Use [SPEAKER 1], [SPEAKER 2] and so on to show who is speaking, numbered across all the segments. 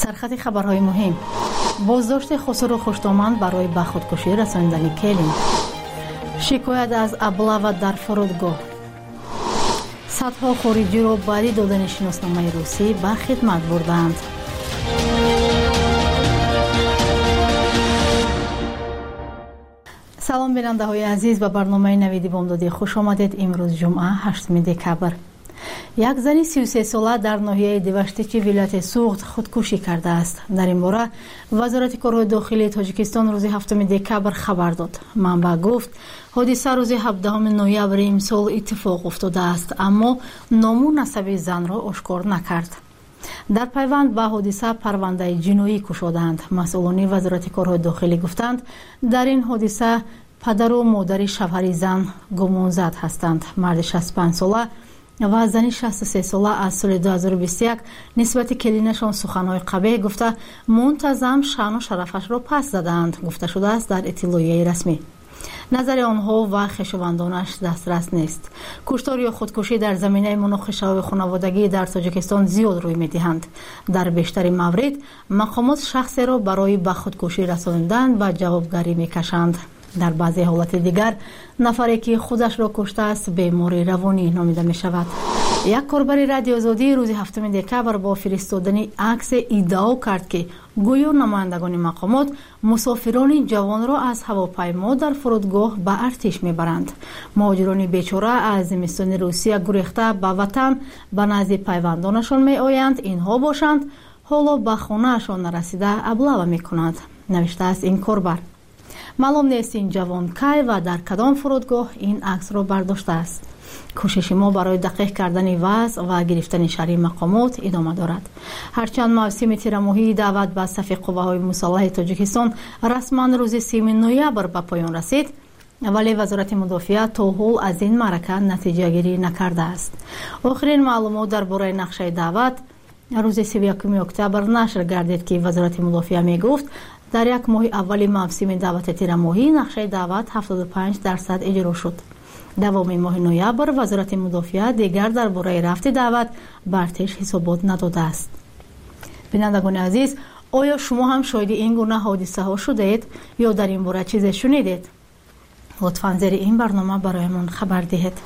[SPEAKER 1] سرخط خبرهای مهم: بازداشت خسرو خوشتومند برای به خودکشی رساندن کلین، شکایت از ابله در فرودگاه، صدها خارجی را برای دادن شناسنامه روسی به خدمت بردند. سلام بیننده های عزیز، به برنامه نویدی بامدادی خوش آمدید. امروز جمعه 8 دکبر. یک زن 33 ساله در ناحیه دیوشتیچی ولایت سوغد خودکشی کرده است. در این باره وزارت کارهای داخلی تاجیکستان روز 7 دکبر خبر داد. منبع گفت حادثه روز 17 نوامبر امسال اتفاق افتاده است، اما نام و نسب زن را آشکار نکرد. در پیوند به حادثه پرونده جنایی گشودند. مسئولان وزارت کارهای داخلی گفتند در این حادثه پدر و مادر شوهر زن گمانزد هستند. مرد 65 ساله و زن 63 ساله از سال 2021 نسبت کلینشان سخنهای قبیح گفته منتظم شأن و شرفش را پس زدند، گفته شده است در اطلاعیه رسمی. نظر آنها و خویشاوندانش دسترس نیست. کشتار یا خودکشی در زمینه مناقشه و خانوادگی در تاجیکستان زیاد روی می‌دهند. در بیشتر موارد مقامات شخص را برای به خودکشی رساندن و جوابگری می‌کشند. در بعضی حالات دیگر نفری که خودش را کشته است بیماری روانی نامیده می شود. یک کاربر رادیو آزادی روز 7 دکبر با فرستادن عکس ادعا کرد که گویا نمایندگان مقامات مسافران جوان را از هواپیما در فرودگاه به ارتش میبرند. مهاجران بیچاره از زمستان روسیه گریخته به وطن به نزد پیوندانشان می آیند. اینها باشند حالا به خانهشان نرسیده ابله میکنند، نوشته است این کاربر. معلوم نیست این جوان کی و در کدام فرودگاه این عکس را برداشته است. کوشش ما برای دقیق کردن وضع و گرفتن شرعی مقامات ادامه دارد. هرچند موسم تیرماهی دعوت به صف قوه‌های مسلح تاجیکستان رسما روز 3 نوامبر به پایان رسید، ولی وزارت مدافعه تا حال از این معرکه نتیجه گیری نکرده است. آخرین معلومات درباره نقشه دعوت روز 31 اکتبر نشر گردید که وزارت مدافعه می گفت در یک ماه اول موسم دعوت تیرماهی نقشه دعوت 75% اجرا شد. دوام ماه نوامبر وزارت مدافعه دیگر درباره رفت دعوت به ارتش حسابات نداده است. بینندگان عزیز، آیا شما هم شاهد این گونه حادثه ها شدید یا در این باره چیزی شنیدید؟ لطفاً زیر این برنامه برایمان خبر دهید.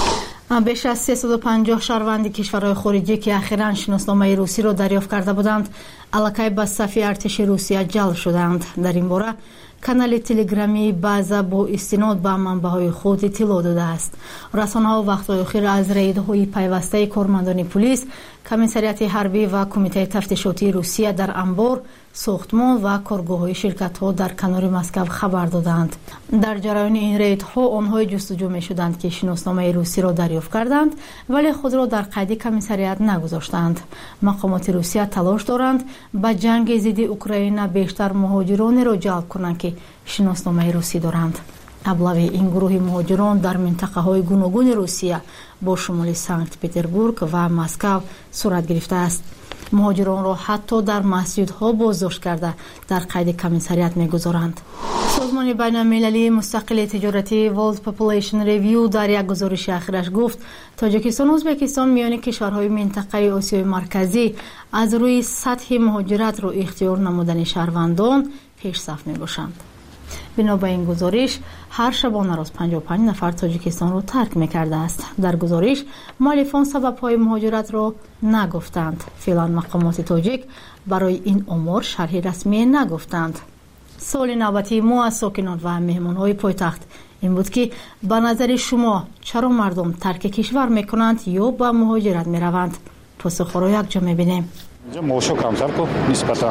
[SPEAKER 1] بیش از 350 شهروند کشورهای خارجی که اخیراً شناسنامه روسی را دریافت کرده بودند الکی به صف ارتش روسیه جلب شدند. در این باره کانال تلگرامی بعضا با استناد به منبع‌های خود اطلاع داده است. رسانه‌ها وقت‌های اخیر از ریدهای پیوسته کارمندان پلیس، کمیسریات حربی و کمیته تفتیشاتی روسیه در انبار، ساختمان و کارگاه‌های شرکت‌ها در کنار مسکو خبر دادند. در جریان این ریدها آنها جستجو می‌شدند که شناسنامه روسی را دریافت کردند ولی خود را در قید کمیسریات نگذاشتند. مقامات روسیه تلاش دارند به جنگ ضد اوکراین بیشتر مهاجران را جلب کنند که شناسنامه روسی دارند. ابلاغ این گروه مهاجران در منطقه‌های گوناگون روسیه با شمول سنت پتربورگ و مسکو صورت گرفته است. مهاجران را حتی در مسجدها بازداشت کرده در قید کمیسریات می‌گذارند. سازمان بین‌المللی مستقل تجارتی World Population Review در یک گزارش اخیرش گفت تاجیکستان و ازبکستان میان کشورهای منطقه آسیای مرکزی از روی سطح مهاجرت را اختیار نمودن شهروندان پیش صف می‌باشند. بنا به این گزارش هر شبانه روز 55 نفر تاجیکستان را ترک می‌کرده است. در گزارش مؤلفان سبب‌های مهاجرت را نگفتند. فعلا مقامات تاجیک برای این آمار شرح رسمی نگفتند. سوال نوبتی ما از ساکنان و مهمان‌های پایتخت این بود که به نظر شما چرا مردم ترک کشور می‌کنند یا به مهاجرت می‌روند؟ پاسخ را یک جا می‌بینیم.
[SPEAKER 2] اینجا معاش کمتر کو نسبتا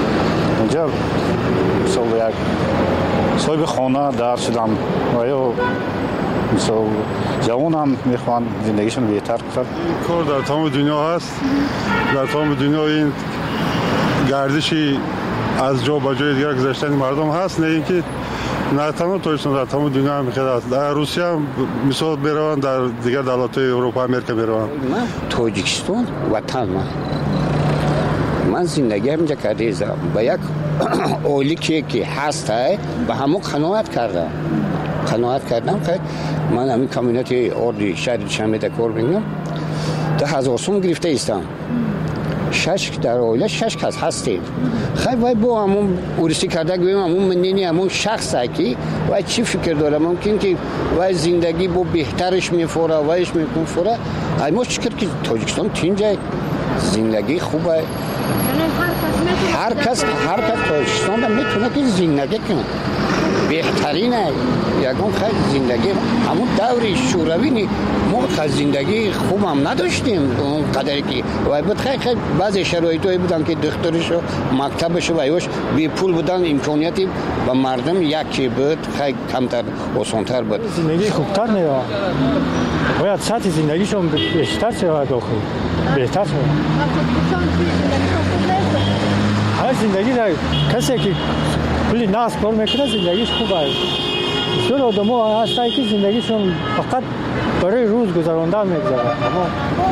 [SPEAKER 2] اینجا مثلا یک صاحب خانه در شدم و یا مثلا جوان هم میخوان زندگیشون بهتر کنن.
[SPEAKER 3] کار در تمام دنیا هست. در تمام دنیا این گردشی از جا به جای دیگر گذشتن مردم هست، نه اینکه نه تنها تاجیکستان، در تمام دنیا هم میخواد. در روسیه هم مثلا بروند، در دیگر دولت‌های اروپا امریکا بروند.
[SPEAKER 4] من تاجیکستان وطن من زندگی همینجا کردم. با یک اولی که هست به همون قناعت کردم که من همین کامیونیتی اردی شهر شمیده کار میکنم. 10,000 سوم گرفته ایستم 6 در اوله 6 کس هستید خیلی وای با همون ورسی کرده گویم همون منینی همون شخصه که وای چی فکر داره ممکن که وای زندگی با بهترش میفوره وایش میکنه اما چکر که تاجیکستان تینجای زندگی خوبه هر کس تاجیکستان هم میتونه که زندگی کنه بهترینه یکم خیلی زندگی همون دوری شوروی نی ما خیلی زندگی خوب هم نداشتیم اون قدری که وای بود خیلی بعضی شرایطی بودن که دخترش و مکتبش و ایوش بی پول بودن امکانیتی و مردم یکی بود خیلی کمتر آسانتر بود
[SPEAKER 5] زندگی خوبتر میاد باید سطح زندگیشون بیشتر شود داخل بهتر شود هر زندگی در کسی که کلی ناس کار میکنه زندگیش خوبه بسیار آدم ها هستن که زندگیشون فقط برای روز گذراندن میگذاره اما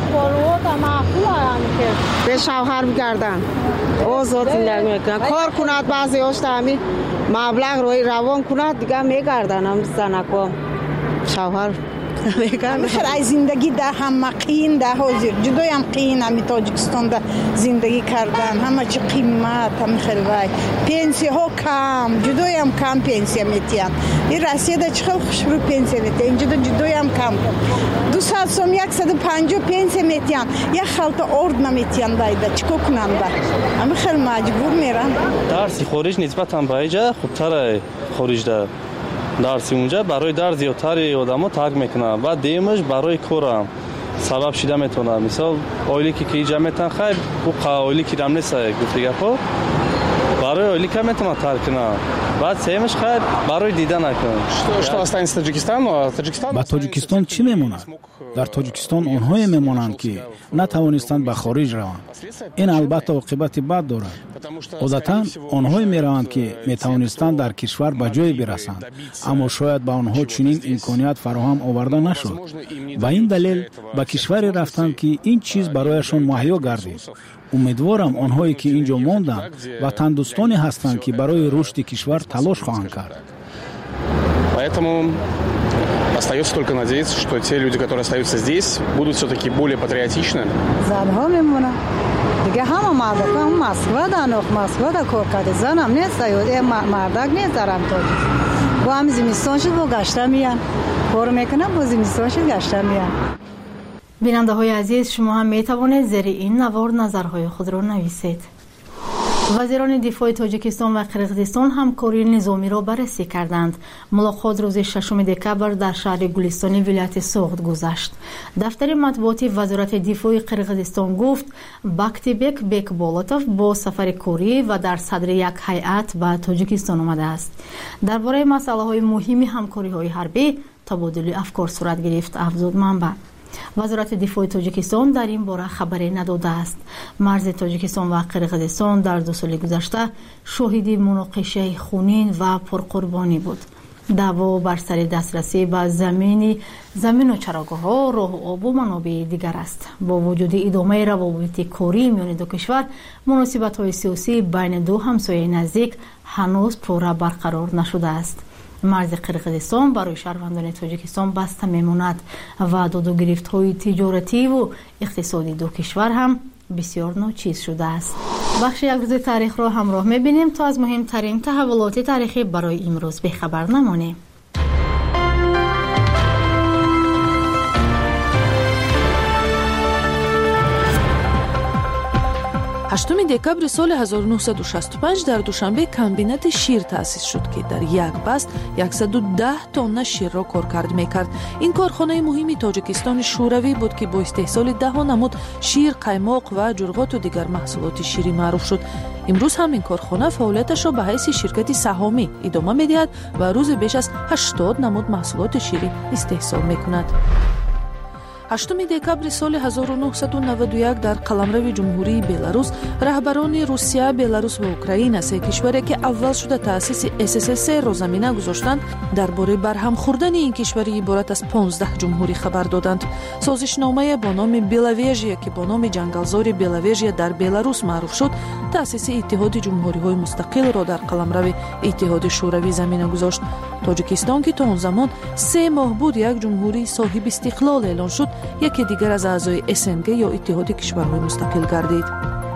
[SPEAKER 6] به شوهر بگردن آزاد زندگی میکنن کار کند بعضی هاش همین مبلغ روی روان کند دیگه میگردن هم زنکا شوهر
[SPEAKER 7] میخواد ای زندگی ده هم قین ده حاضر جدای هم قین همی تاجیکستان ده زندگی کردن همه چی قیمت هم خیلی وای پنسی ها کم جدای هم کم پنسی میتین این رسیه ده چخیل خوش رو پنسی میتین اینجا ده جدای هم کم 200 سوم 150 پنسی میتین یک خلط ارد نمیتین دایده چکو کنن ده همی خیلی مجبور میرن
[SPEAKER 8] درسی خارج نسبت هم به اینجا خوبتره خارج ده درسی اونجا برای در زیادتری آدم‌ها ترک میکنن و دیمش برای کارم سبب شده میتونه مثال اولی که اینجا میتن خیلی او اولی که رم نیست گفته گفت برای اولی که میتونه ترک کنه بعد سیمش خیلی برای دیدن نکنه
[SPEAKER 9] что останется Таджикистан
[SPEAKER 10] با تاجیکستان چی میمونه در تاجیکستان آنهایی میمونند که نتوانستند به خارج روند این البته عاقبت بد دارد عادتا آنهایی میروند که میتوانستند در کشور به جای برسند اما شاید به آنها چنین امکانیت فراهم آورده نشد و این دلیل به کشوری رفتند که این چیز برایشان مهیا گردید امیدوارم آنهایی که اینجا ماندند و تندرستانی هستند که برای رشد کشور تلاش خواهند کرد.
[SPEAKER 9] Поэтому остается только надеяться, что те люди, которые остаются здесь, будут все-таки более патриотичны.
[SPEAKER 6] زنها میمونه دیگه همه مردک هم مسکو دانوخ مسکو دا کار کرده زن هم نیست این مردک نیست دارم تاجیک با هم زمستان شد با گشته میان کار میکنم با زمستان شد گشته میان
[SPEAKER 1] بیننده های عزیز شما هم می توانید زیر این نوار نظرهای خود را نویسید. وزیران دفاع تاجیکستان و قرقیزستان همکاری نظامی را بررسی کردند. ملاقات روز 6 دکبر در شهر گلستانی ولایت سوغد گذشت. دفتر مطبوعاتی وزارت دفاع قرقیزستان گفت باکتیبک بیکبولاتوف با سفر کاری و در صدر یک هیئت به تاجیکستان آمده است. درباره مسائل مهم همکاری های حربی تبادل افکار صورت گرفت افزود منبع. وزارت دفاع تاجیکستان در این باره خبری نداده است. مرز تاجیکستان و قرقیزستان در 2 سال گذشته شاهد مناقشه خونین و پرقربانی بود. دعوا بر سر دسترسی به زمین و چراگاه‌ها، راه و آب و منابع دیگر است. با وجود ادامه روابط کاری میان دو کشور، مناسبت‌های سیاسی بین دو همسایه نزدیک هنوز پورا برقرار نشده است. مرز قرقیزستان برای شهروندان تاجیکستان بسته میماند و داد و گرفت‌های تجارتی و اقتصادی دو کشور هم بسیار ناچیز شده است. بخش یک روز تاریخ را همراه می‌بینیم تا از مهمترین تحولات تاریخی برای امروز بخبر نمانیم.
[SPEAKER 11] 8 دکبر سال 1965 در دوشنبه کمبینات شیر تأسیس شد که در یک بست 110 تن شیر را کارکرد میکرد. این کارخانه مهمی تاجیکستان شوروی بود که با استحصال ده نمود شیر، قیماق و جرغات و دیگر محصولات شیری معروف شد. امروز هم این کارخانه فعالیتش را به حیث شرکت سهامی ادامه میدهد و روز بیش از 80 نمود محصولات شیری استحصال میکند. 8 دکبر سال 1991 در قلمرو جمهوری بلاروس رهبران روسیه، بلاروس و اوکراین سه کشوری که اول شده تأسیس SSSR را زمینه گذاشتند درباره برهم خوردن این کشوری عبارت از 15 جمهوری خبر دادند. سازشنامه با نام بلاویژیا که با نام جنگلزار بلاویژیا در بلاروس معروف شد، تأسیس اتحاد جمهوری‌های مستقل را در قلمرو اتحاد شوروی زمینه گذاشت. تاجیکستان که تا آن زمان 3 ماه بود یک جمهوری صاحب استقلال اعلان شد، یکی دیگر از اعضای SNG یا اتحاد کشورهای مستقل گردید.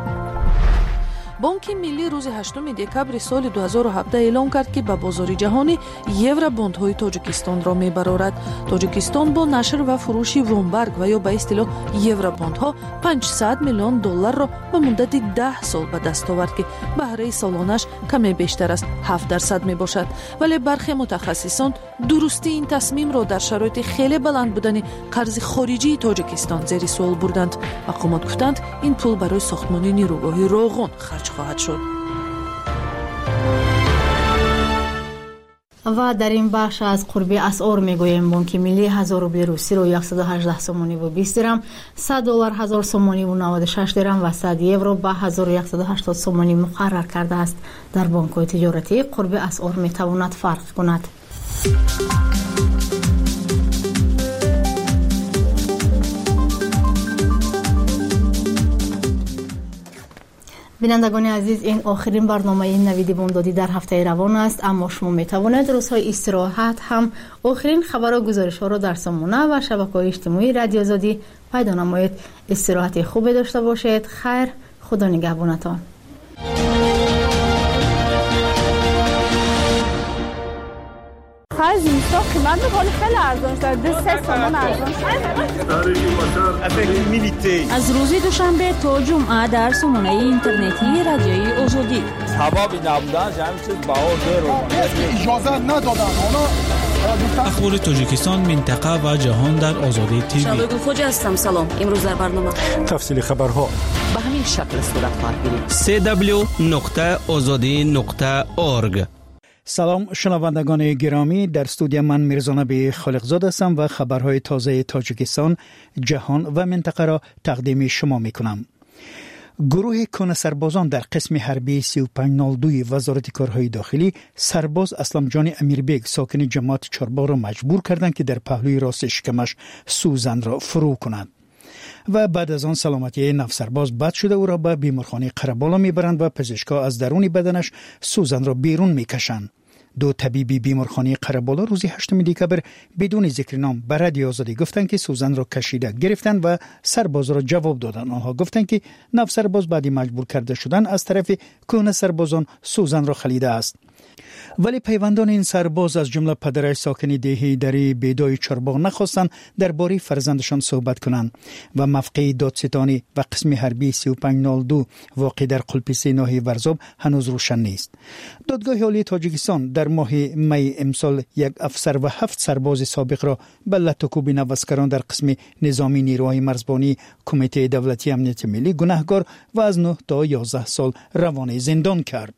[SPEAKER 11] بانک ملی روز 8 دکبر سال 2017 اعلام کرد که به بازار جهانی یورو بوندهای تاجیکستان را میبرارد. تاجیکستان با نشر و فروش وامبرگ و یا به اصطلاح یورو بوندها 500 میلیون دلار را به مدت 10 سال به دست آورد که بهره سالانش کمی بیشتر از 7% می باشد. ولی برخی متخصصان درستی این تصمیم را در شرایط خیلی بلند بودن قرض خارجی تاجیکستان زیر سوال بردند. مقامات گفتند این پول برای ساختمان نیروگاه روغن خرج خواهد شد.
[SPEAKER 1] و در این بخش از قربی اسعار میگوییم بانک ملی 1000 روبل روسی رو 118 سومانی و 20 درم، 100 دلار 1000 سومانی و 96 درم و 100 یورو به 1180 سومانی مقرر کرده است. در بانک‌های تجارتی قربی اسعار میتواند فرق کند. بینندگان عزیز، این آخرین برنامه نوید بامدادی در هفته روان است، اما شما می توانید روزهای استراحت هم آخرین خبر و گزارش ها را در سامانه و شبکه‌های اجتماعی رادیو آزادی پیدا نمایید. استراحت خوبی داشته باشید. خیر، خدا نگهبانتان.
[SPEAKER 12] زمستان قیمت می‌کنه خیلی ارزان شده، 3 تومان ارزان شده.
[SPEAKER 13] از روز دوشنبه تا جمعه در سامانه اینترنتی رادیوی آزادی.
[SPEAKER 14] سبب نبودن همین چیز بهار رو
[SPEAKER 15] اجازه ندادن.
[SPEAKER 16] اخبار تاجیکستان، منطقه و جهان در آزادی تیوی.
[SPEAKER 17] شادو خوج هستم. سلام. امروز در برنامه
[SPEAKER 15] تفصیل خبرها
[SPEAKER 17] به همین شکل صورت خواهد گرفت.
[SPEAKER 10] www.azadi.org. سلام شنوندگان گرامی، در استودیو من میرزا نبی خالقزاده هستم و خبرهای تازه تاجیکستان، جهان و منطقه را تقدیم شما میکنم. گروه کن سربازان در قسم حربی 3502 وزارت کارهای داخلی سرباز اسلام جان امیربیگ ساکن جماعت چارباغ را مجبور کردند که در پهلوی راست شکمش سوزن را فرو کند و بعد از آن سلامتی نف سرباز بد شده او را به بیمارخانه قره‌بالا میبرند و پزشکا از درون بدنش سوزن را بیرون میکشند. دو طبیبی بیمارخانه قره‌بالا روز 8 دکبر بدون ذکر نام به رادیو آزادی گفتند که سوزن را کشیده گرفتند و سرباز را جواب دادند. آنها گفتند که نف سرباز بعد مجبور کرده شدن از طرف کهنه سربازان سوزن را خلیده است. ولی پیوندان این سرباز از جمله پدرش ساکن دهه دری بیدای چارباغ نخواستند درباره فرزندشان صحبت کنند و موقع دادستانی و قسم حربی 3502 واقع در قلپیسه ناحیه ورزاب هنوز روشن نیست. دادگاه عالی تاجیکستان در ماه می امسال یک افسر و 7 سرباز سابق را به لطکوب نوسکران در قسم نظامی نیروهای مرزبانی کمیته دولتی امنیت ملی گناهکار و از 9 تا 11 سال روانه زندان کرد.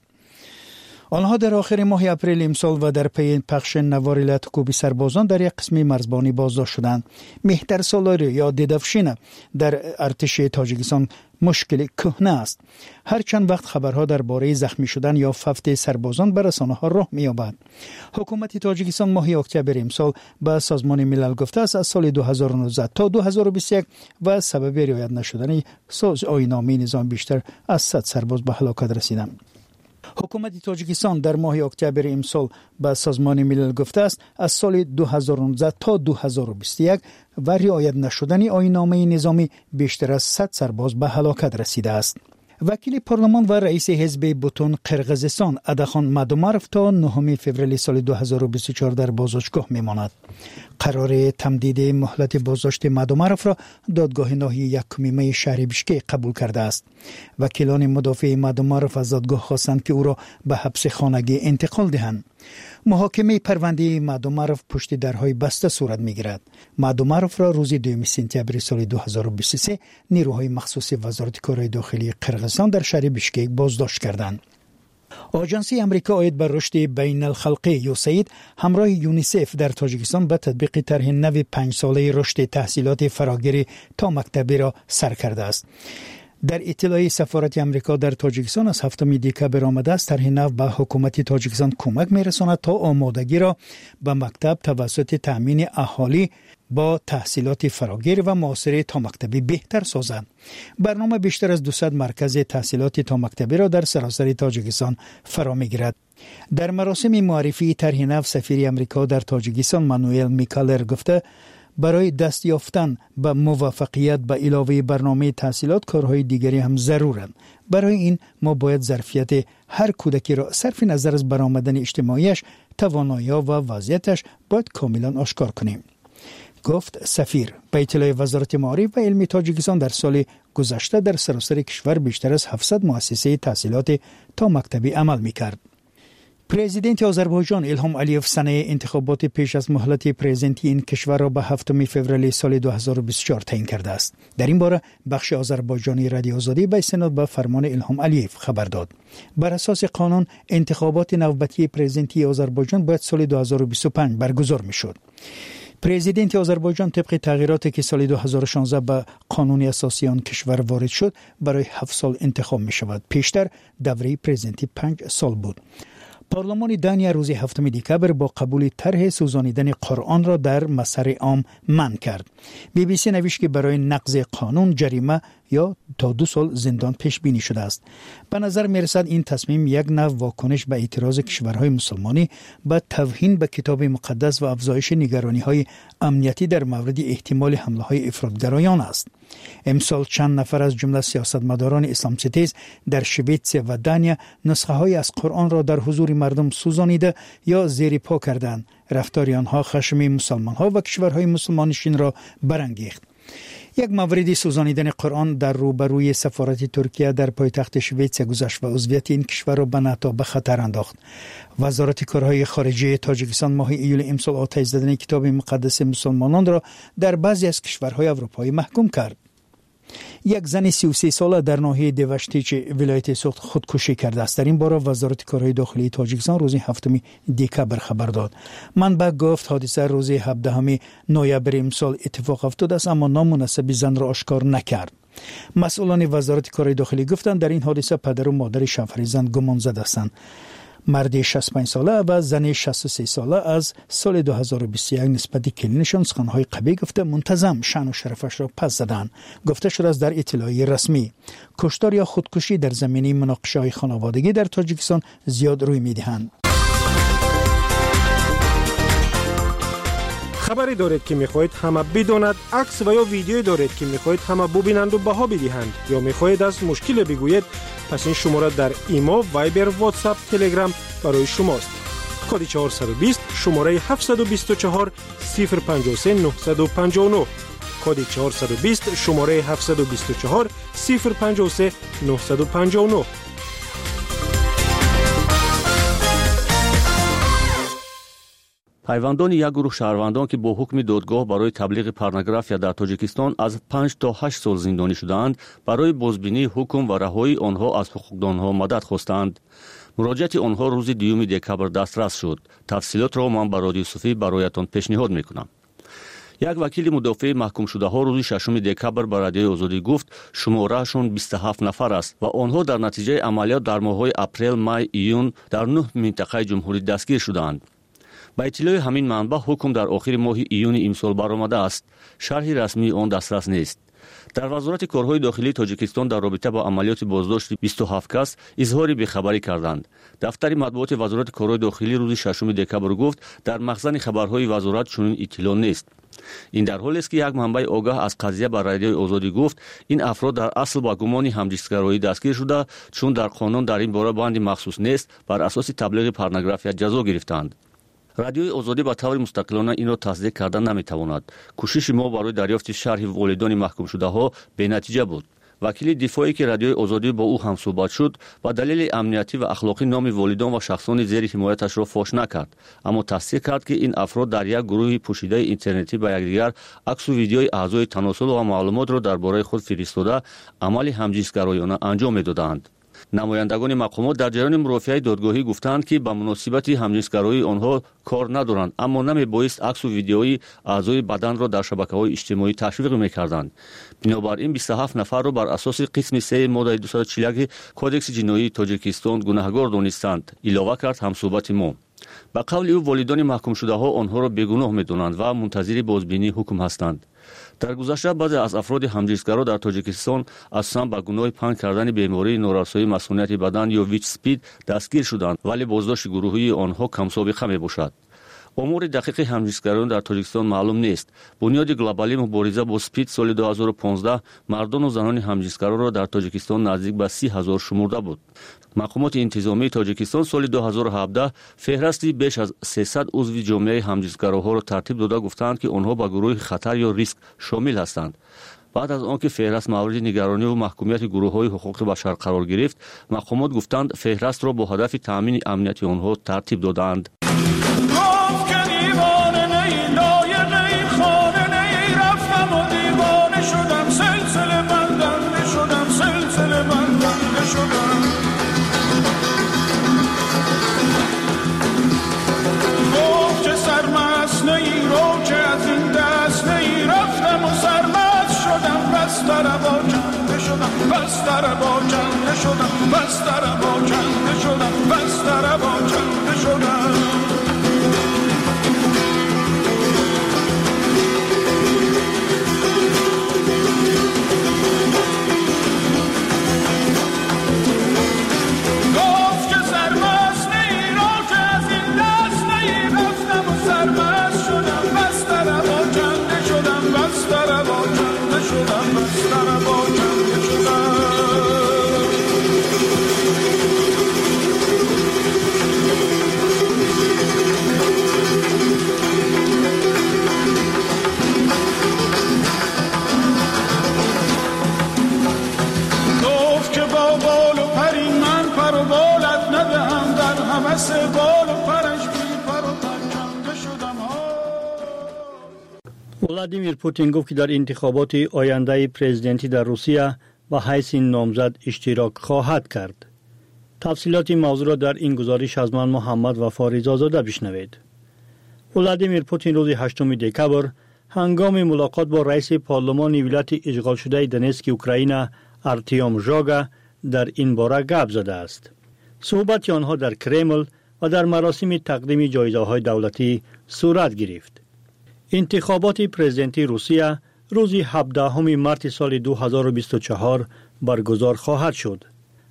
[SPEAKER 10] آنها در آخر ماه اپریل امسال و در پی پخش نوار لطکوبی سربازان در یک قسم مرزبانی بازداشت شدند. مهتر سالاری یا ددفشین در ارتش تاجیکستان مشکل کهنه است. هر چند وقت خبرها درباره زخمی شدن یا فوت سربازان به رسانه‌ها راه می‌یابد. حکومت تاجیکستان ماه اکتبر امسال به سازمان ملل گفته است از سال 2019 تا 2021 و سبب رعایت نشدن آیین‌نامه نظام بیشتر از 100 سرباز به هلاکت رسیدند. حکومت تاجیکستان در ماه اکتبر امسال به سازمان ملل گفته است از سال 2019 تا 2021 و رعایت نشدن آیین‌نامه نظامی بیشتر از 100 سرباز به هلاکت رسیده است. وکیل پارلمان و رئیس حزب بوتون قرقیزستان ادخان مادومارف تا 9 فوریه سال 2024 در بازداشتگاه میماند. قرار تمدید مهلت بازداشت مادومارف را دادگاه ناحیه 1 می شهر بیشکک قبول کرده است. وکیلان مدافع مادومارف از دادگاه خواستند که او را به حبس خانگی انتقال دهند. محاکمه پرونده مادومارف پشت درهای بسته صورت میگیرد. مادومارف را روز 2 سپتامبر سال 2023 نیروهای مخصوص وزارت کارهای داخلی قرقیزستان در شهر بیشکک بازداشت کردند. آژانسی آمریکا عاید بر رشد بین الخلقی یوسید همراه یونیسف در تاجیکستان به تطبیق طرح نو 5 ساله رشد تحصیلات فراگیر تا مکتبی را سر کرده است. در اطلاعیه سفارت آمریکا در تاجیکستان از 7 دکبر آمده است طرح نو به حکومت تاجیکستان کمک می‌رساند تا آمادگی را به مکتب توسط تامین اهالی با تحصیلات فراگیر و معاصر تا مکتبی بهتر سازد. برنامه بیشتر از 200 مرکز تحصیلات تا مکتبی را در سراسر تاجیکستان فرا می‌گیرد. در مراسم معرفی طرح نو سفیر آمریکا در تاجیکستان مانوئل میکالر گفته برای دست یافتن به موفقیت به علاوه برنامه تحصیلات کارهای دیگری هم ضرورند. برای این ما باید ظرفیت هر کودکی را صرف نظر از برآمدن اجتماعیش، توانایی‌ها و وضعیتش باید کاملا آشکار کنیم. گفت سفیر. به اطلاع وزارت معارف و علم تاجیکستان در سال گذشته در سراسر کشور بیشتر از 700 مؤسسه تحصیلات تا مکتبی عمل می‌کرد. پرزیدنت آذربایجان الهام علیف سنه انتخابات پیش از مهلت پرزیدنتی این کشور را به 7 فوریه سال 2024 تعیین کرده است. در این باره بخش آذربایجانی رادیو آزادی به استناد به فرمان الهام علیف خبر داد. بر اساس قانون انتخابات نوبتی پرزیدنتی آذربایجان باید سال 2025 برگزار می‌شد. پرزیدنت آذربایجان طبق تغییراتی که سال 2016 به قانون اساسی آن کشور وارد شد برای 7 سال انتخاب می شود. پیشتر دوره پرزیدنتی 5 سال بود. پارلمان دانیا روز 7 دکبر با قبول طرح سوزانیدن قرآن را در مسار عام منع کرد. BBC نوشت که برای نقض قانون جریمه یا تا 2 سال زندان پیش بینی شده است. به نظر می رسد این تصمیم یک نوع واکنش به اعتراض کشورهای مسلمانی به توهین به کتاب مقدس و افزایش نگرانی‌های امنیتی در مورد احتمال حمله‌های افراطگرایان است. امسال چند نفر از جمله سیاستمداران اسلام ستیز در شویتس و دانیا نسخه‌های از قرآن را در حضور مردم سوزانیده یا زیر پا کردند. رفتار آنها خشم مسلمان‌ها و کشورهای مسلمانشین را برانگیخت. یک مورد سوزانیدن قرآن در روبروی سفارت ترکیه در پایتخت شویتس گذشت و عضویت این کشور را به ناتو به خطر انداخت. وزارت کارهای خارجه تاجیکستان ماه ایول امسال آتش زدن کتاب مقدس مسلمانان را در بعضی از کشورهای اروپایی محکوم کرد. یک زن 33 ساله در ناحیه دیوشتیچ ولایت سوخت خودکشی کرده است. در این باره وزارت کارهای داخلی تاجیکستان روز 7 دکبر خبر داد. منبع گفت حادثه روز 17 نوامبر امسال اتفاق افتاده است اما نام مناسب زن را آشکار نکرد. مسئولان وزارت کارهای داخلی گفتند در این حادثه پدر و مادر شوهر زن گمان زده هستند. مرد 65 ساله و زن 63 ساله از سال 2021 نسبت کلینشان سخنهای قوی گفته منتظم شأن و شرفش را پس زدند. گفته شده است در اطلاعیه رسمی کشتار یا خودکشی در زمینه مناقشه‌های خانوادگی در تاجیکستان زیاد روی می‌دهند.
[SPEAKER 15] خبری دارید که می‌خواهید همه بداند، عکس و یا ویدیویی دارید که می‌خواهید همه ببینند و بها بدهند یا می‌خواهید از مشکل بگویید، پس این شماره در ایمو، وایبر، واتساپ، تلگرام برای شماست. کد 420 شماره 724 053 959 کد 420 شماره 724 053 959.
[SPEAKER 18] پیوندان یک گروه شهروندان که با حکم دادگاه برای تبلیغ پورنوگرافی در تاجیکستان از 5 تا 8 سال زندانی شدند، برای بازبینی حکم و رهایی آنها از حقوقدانها مدد خواستند. مراجعت آنها روز 2 دکبر دسترس شد. تفصیلات را من به رادیو صوفی برایتان پیشنهاد میکنم. یک وکیل مدافع محکوم شده ها روز 6 دکبر به رادیو آزادی گفت شمارهشون 27 نفر است و آنها در نتیجه عملیات در ماه‌های اپریل، می، ایون در 9 منطقه جمهوری دستگیر شدند. با اطلاع همین منبع حکم در آخر ماه ایون امسال برآمده است. شرح رسمی آن دسترس نیست. در وزارت کارهای داخلی تاجیکستان در رابطه با عملیات بازداشت 27 کس اظهار بی‌خبری کردند. دفتر مطبوعات وزارت کارهای داخلی روز 6 دکبر گفت در مخزن خبرهای وزارت چنین اطلاع نیست. این در حالی است که یک منبع آگاه از قضیه بر رادیو آزادی گفت این افراد در اصل با گمان همجنسگرایی دستگیر شده چون در قانون در این باره بند مخصوص نیست، بر اساس تبلیغ پورنوگرافی جزا گرفتند. رادیوی آزادی به طور مستقلانه این را تصدیق کردن نمیتواند. کوشش ما برای دریافت شرح والدین محکوم شده ها به نتیجه بود. وکیل دفاعی که رادیوی آزادی با او هم صحبت شد و دلیل امنیتی و اخلاقی نام والدین و شخصان زیر حمایتش را فاش نکرد، اما تصدیق کرد که این افراد در یک گروه پوشیده اینترنتی به یکدیگر عکس و ویدیوی اعضای تناسل و معلومات را درباره خود فرستاده عمل همجنسگرایانه انجام میدادند. نمایندگان مقامات در جریان مرافعه دادگاهی گفتند که به مناسبت همجنسگرایی آنها کار ندارند، اما نمیبایست عکس و ویدیوی اعضای بدن را در شبکه‌های اجتماعی تشویق میکردند. بنابراین 27 نفر را بر اساس قسم 3 ماده 241 کدکس جنایی تاجیکستان گناهکار دانستند، علاوه کرد همصحبت ما. به قول او والدین محکوم شده ها آنها را بیگناه می‌دانند و منتظر بازبینی حکم هستند. در گذشته بعضی از افراد همجنسگرا در تاجیکستان اساساً به گناه پنهان کردن بیماری نارسایی مسئولیت بدن یا ویچ اسپید دستگیر شدند، ولی بازداشت گروهی آنها کم سابقه میباشد. امور دقیق همجنسگرایان در تاجیکستان معلوم نیست. بنیاد گلوبالی مبارزه با سپید سال 2015 مردان و زنان همجنسگرا را در تاجیکستان نزدیک به 30,000 شمرده بود. مقامات انتظامی تاجیکستان سال 2017 فهرستی بیش از 300 عضو جامعه همجنسگراها را ترتیب داده گفتند که آنها به گروه خطر یا ریسک شامل هستند. بعد از آنکه فهرست مورد نگرانی و محکومیت گروه‌های حقوق بشر قرار گرفت، مقامات گفتند فهرست را با هدف تامین امنیت آنها ترتیب دادند.
[SPEAKER 19] ولادیمیر پوتین گفت که در انتخابات آینده پرزیدنتی در روسیه با حیث نامزد اشتراک خواهد کرد. تفصیلات این موضوع را در این گزارش از من محمد وفا رضازاده بشنوید. ولادیمیر پوتین روز 8 دکبر هنگام ملاقات با رئیس پارلمان ولایت اشغال شده دونتسک اوکراین ارتیوم ژاگا در این باره گپ زده است. صحبت آنها در کرمل و در مراسم تقدیم جایزه‌های دولتی صورت گرفت. انتخابات پرزیدنتی روسیه روز 17 مارس سال 2024 برگزار خواهد شد.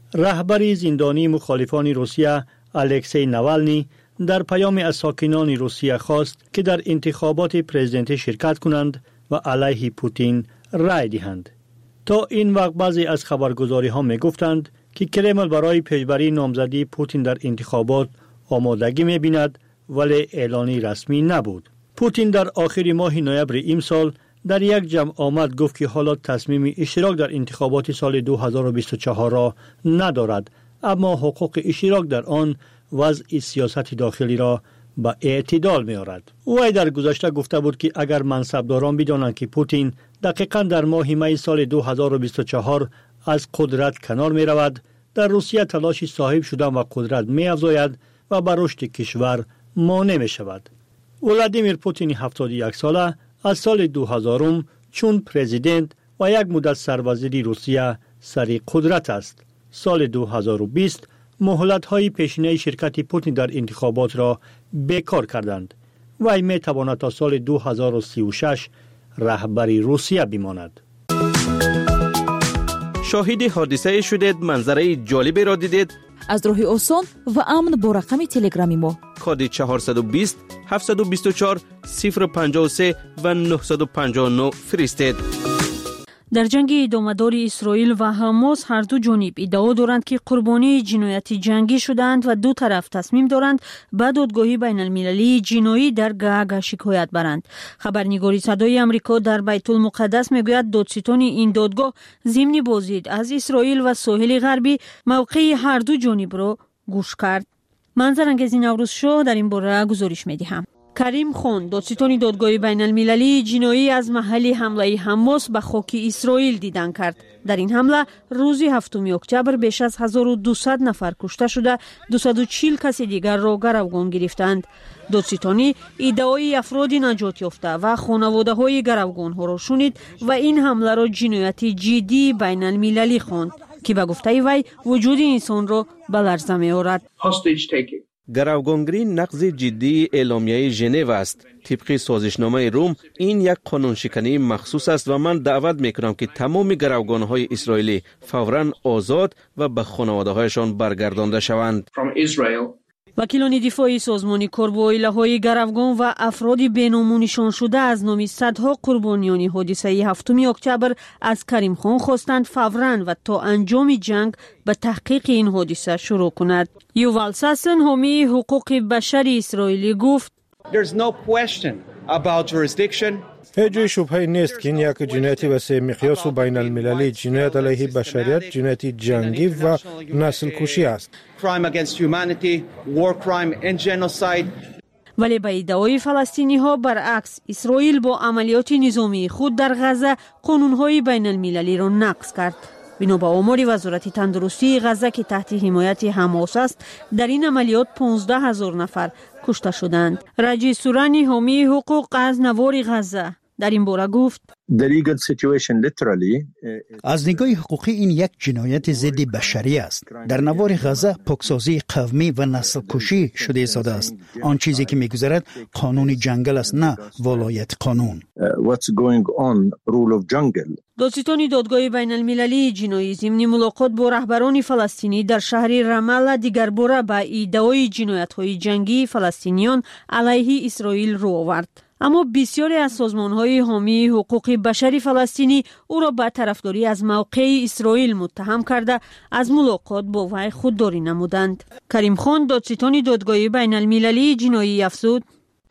[SPEAKER 19] رهبر زندانی مخالفان روسیه الکسی ناوالنی در پیام از ساکنان روسیه خواست که در انتخابات پرزیدنتی شرکت کنند و علیه پوتین رای دهند. تا این وقت بعضی از خبرگزاری ها می گفتند که کرمل برای پیشبری نامزدی پوتین در انتخابات آمادگی می بیند ولی اعلانی رسمی نبود. پوتین در آخر ماه نوامبر امسال در یک جمع آمد گفت که حالا تصمیم اشتراک در انتخابات سال 2024 را ندارد، اما حقوق اشتراک در آن وضع سیاست داخلی را به اعتدال می آورد. او در گذشته گفته بود که اگر منصبداران بدانند که پوتین دقیقاً در ماه می سال 2024 از قدرت کنار می رود، در روسیه تلاش صاحب شدن و قدرت می افزاید و بر رشد کشور مانع می شود. ولادیمیر پوتین 71 ساله از سال 2000 چون پرزیدنت و یک مدت سروزیر روسیه سر قدرت است. سال 2020 مهلت‌های پیشینه شرکت پوتین در انتخابات را بیکار کردند و این می‌تواند تا سال 2036 رهبری روسیه بماند.
[SPEAKER 20] شاهد حادثه شدید، منظره جالبی را دیدید؟
[SPEAKER 11] از راه آسان و امن با رقم تلگرامی ما
[SPEAKER 20] کد 420 724 053 و 959 فرستید.
[SPEAKER 13] در جنگ ادامه‌دار اسرائیل و حماس هر دو جانب ادعا دارند که قربانی جنایت جنگی شدند و دو طرف تصمیم دارند به دادگاه بین المللی جنایی در گاگ شکایت برند. خبرنگاری صدای آمریکا در بیت المقدس میگوید دادستان این دادگاه ضمن بازدید از اسرائیل و ساحل غربی موقع هر دو جانب را گوش کرد. منظرانگیز نوروز شو در این باره گزارش می‌دهم. کریم خان دادستان دادگاه بین المللی جنایی از محل حمله حماس به خاک اسرائیل دیدن کرد. در این حمله روز 7 اکتبر بیش از 1200 نفر کشته شده، 240 کس دیگر را گروگان گرفتند. دادستانی ادعای افراد نجات یافته و خانواده های گروگان ها را شنید و این حمله را جنایت جدی بین المللی خواند که به گفته وی وجود انسان را به لرزه می آورد.
[SPEAKER 20] گروگانگیری نقض جدی اعلامیه ژنو است. طبق سازشنامه روم این یک قانون شکنی مخصوص است و من دعوت میکنم که تمام گروگانهای اسرائیلی فوراً آزاد و به خانواده هایشان برگردانده شوند.
[SPEAKER 13] وکیلان دفاعی سازمان کرد با اویله‌های گروگان و افراد بینامو نشان شده از نام صدها قربانیان حادثه 7 اکتبر از کریم خان خواستند فوراً و تا انجام جنگ به تحقیق این حادثه شروع کند. یووال ساسن حامی حقوق بشر اسرائیلی گفت
[SPEAKER 21] There's no question about jurisdiction.
[SPEAKER 15] هیچ جای شبهه نیست که این یک جنایت وسیع مقیاس و بین المللی، جنایت علیه بشریت، جنایت جنگی و نسل کشی است.
[SPEAKER 21] Crime against humanity, war crime and genocide.
[SPEAKER 13] ولی به ادعای فلسطینی ها برعکس اسرائیل با عملیات نظامی خود در غزه قانونهای بین المللی را نقض کرد. بنا به آمار وزارت تندرستی غزه که تحت حمایت حماس است، در این عملیات 15,000 نفر کشته شدند. رجی سورانی حامی حقوق از نوار غزه در این باره گفت
[SPEAKER 22] از نگاه حقوقی این یک جنایت ضد بشری است. در نوار غزه پاکسازی قومی و نسل کشی شده زاده است. آن چیزی که میگذرد قانون جنگل است، نه ولایت قانون.
[SPEAKER 13] دادستان دادگاه بین المللی جنایی ضمن ملاقات با رهبران فلسطینی در شهر رماله دیگر باره به ادعای جنایت‌های جنگی فلسطینیان علیه اسرائیل رو آورد. اما بسیاری از سازمان‌های حامی حقوق بشری فلسطینی او را به طرفداری از موقع اسرائیل متهم کرده از ملاقات با وی خودداری نمودند. کریم خان دادستان دادگاه بین المللی جنایی افزود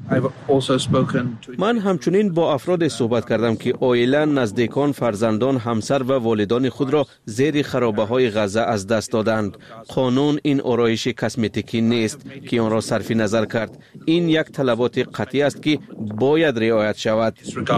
[SPEAKER 20] من همچنین با افراد صحبت کردم که عائله، نزدیکان، فرزندان، همسر و والدان خود را زیر خرابه‌های غزه از دست دادند. قانون این آرایش کسمتیکی نیست که آن را صرف نظر کرد. این یک طلبات قطعی است که باید رعایت شود.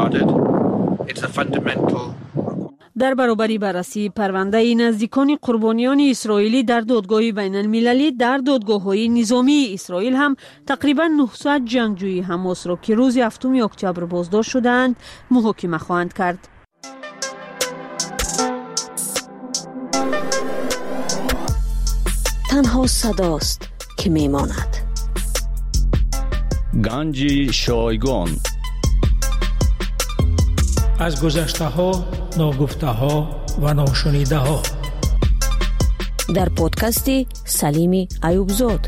[SPEAKER 13] در برابر بررسی پرونده نزدیکان قربانیان اسرائیلی در دادگاه بین المللی، در دادگاه‌های نظامی اسرائیل هم تقریبا 900 جنگجوی حماس را که روز 7 اکتبر بازداشت شدند محاکمه خواهند کرد.
[SPEAKER 17] تنها صداست که میماند.
[SPEAKER 18] گنج شایگان
[SPEAKER 23] از گذشته ها، ناگفته ها و ناشنیده ها
[SPEAKER 17] در پادکست سلیم ایوبزاد.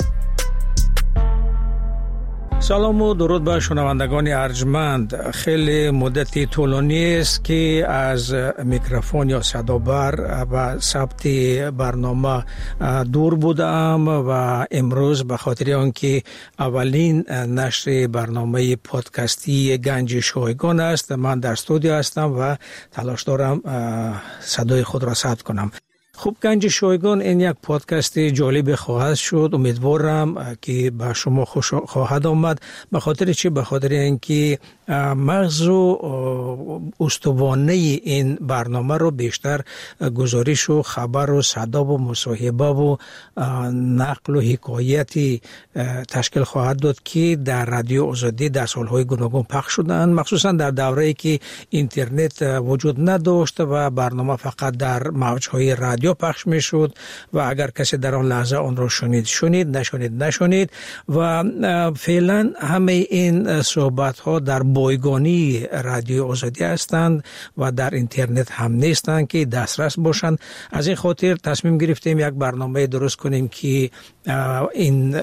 [SPEAKER 23] سلام و درود به شنوندگان ارجمند. خیلی مدتی طولانی است که از میکروفون یا صدابر و ثبت برنامه دور بودم و امروز به خاطر آنکه اولین نشر برنامه پادکستی گنج شایگان است، من در استودیو هستم و تلاش دارم صدای خود را ثبت کنم. خوب، گنج شایگان این یک پادکست جالب خواهد شد. امیدوارم که به شما خوش خواهد آمد. به خاطر چی؟ به خاطر اینکه مغز و استوانه این برنامه رو بیشتر گزارش و خبر و صدا و مصاحبه و نقل و حکایتی تشکیل خواهد داد که در رادیو آزادی در سالهای گوناگون پخش شدند، مخصوصا در دوره‌ای که اینترنت وجود نداشت و برنامه فقط در موج‌های رادیو پخش میشد و اگر کسی در آن لحظه آن را شنید، نشنید و فعلا همه این صحبت ها در بایگانی رادیو آزادی هستند و در اینترنت هم نیستند که دسترس باشند. از این خاطر تصمیم گرفتیم یک برنامه درست کنیم که این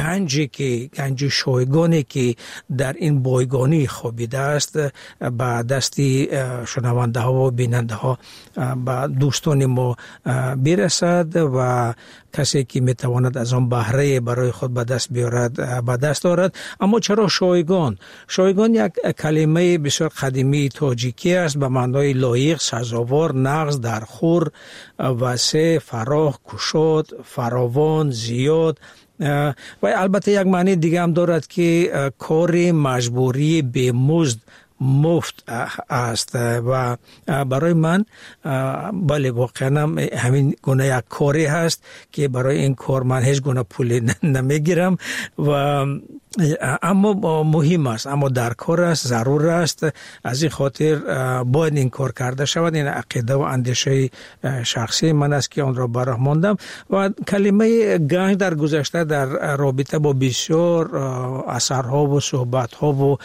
[SPEAKER 23] گنج شایگانی که در این بایگانی خوابیده است به دستی شنونده ها و بیننده ها به دوستان ما برسد و کسی که میتواند از آن بهره برای خود به دست بیارد به دست دارد. اما چرا شایگان؟ شایگان یک کلمه بسیار قدیمی تاجیکی است به معنای لایق، سزاوار، نغز، درخور، وسع، فراخ، گشاد، فراوان، زیاد و البته یک معنی دیگه هم دارد که کار مجبوری به مزد مفت است و برای من بله واقعا همین گونه یک کاری هست که برای این کار من هیچ گونه پول نمیگیرم و اما مهم است، اما در کار است، ضرور است. از این خاطر باید این کار کرده شود. این عقیده و اندیشه شخصی من است که آن را براه ماندم. و کلمه گنج در گذشته در رابطه با بسیار اثرها و صحبتها و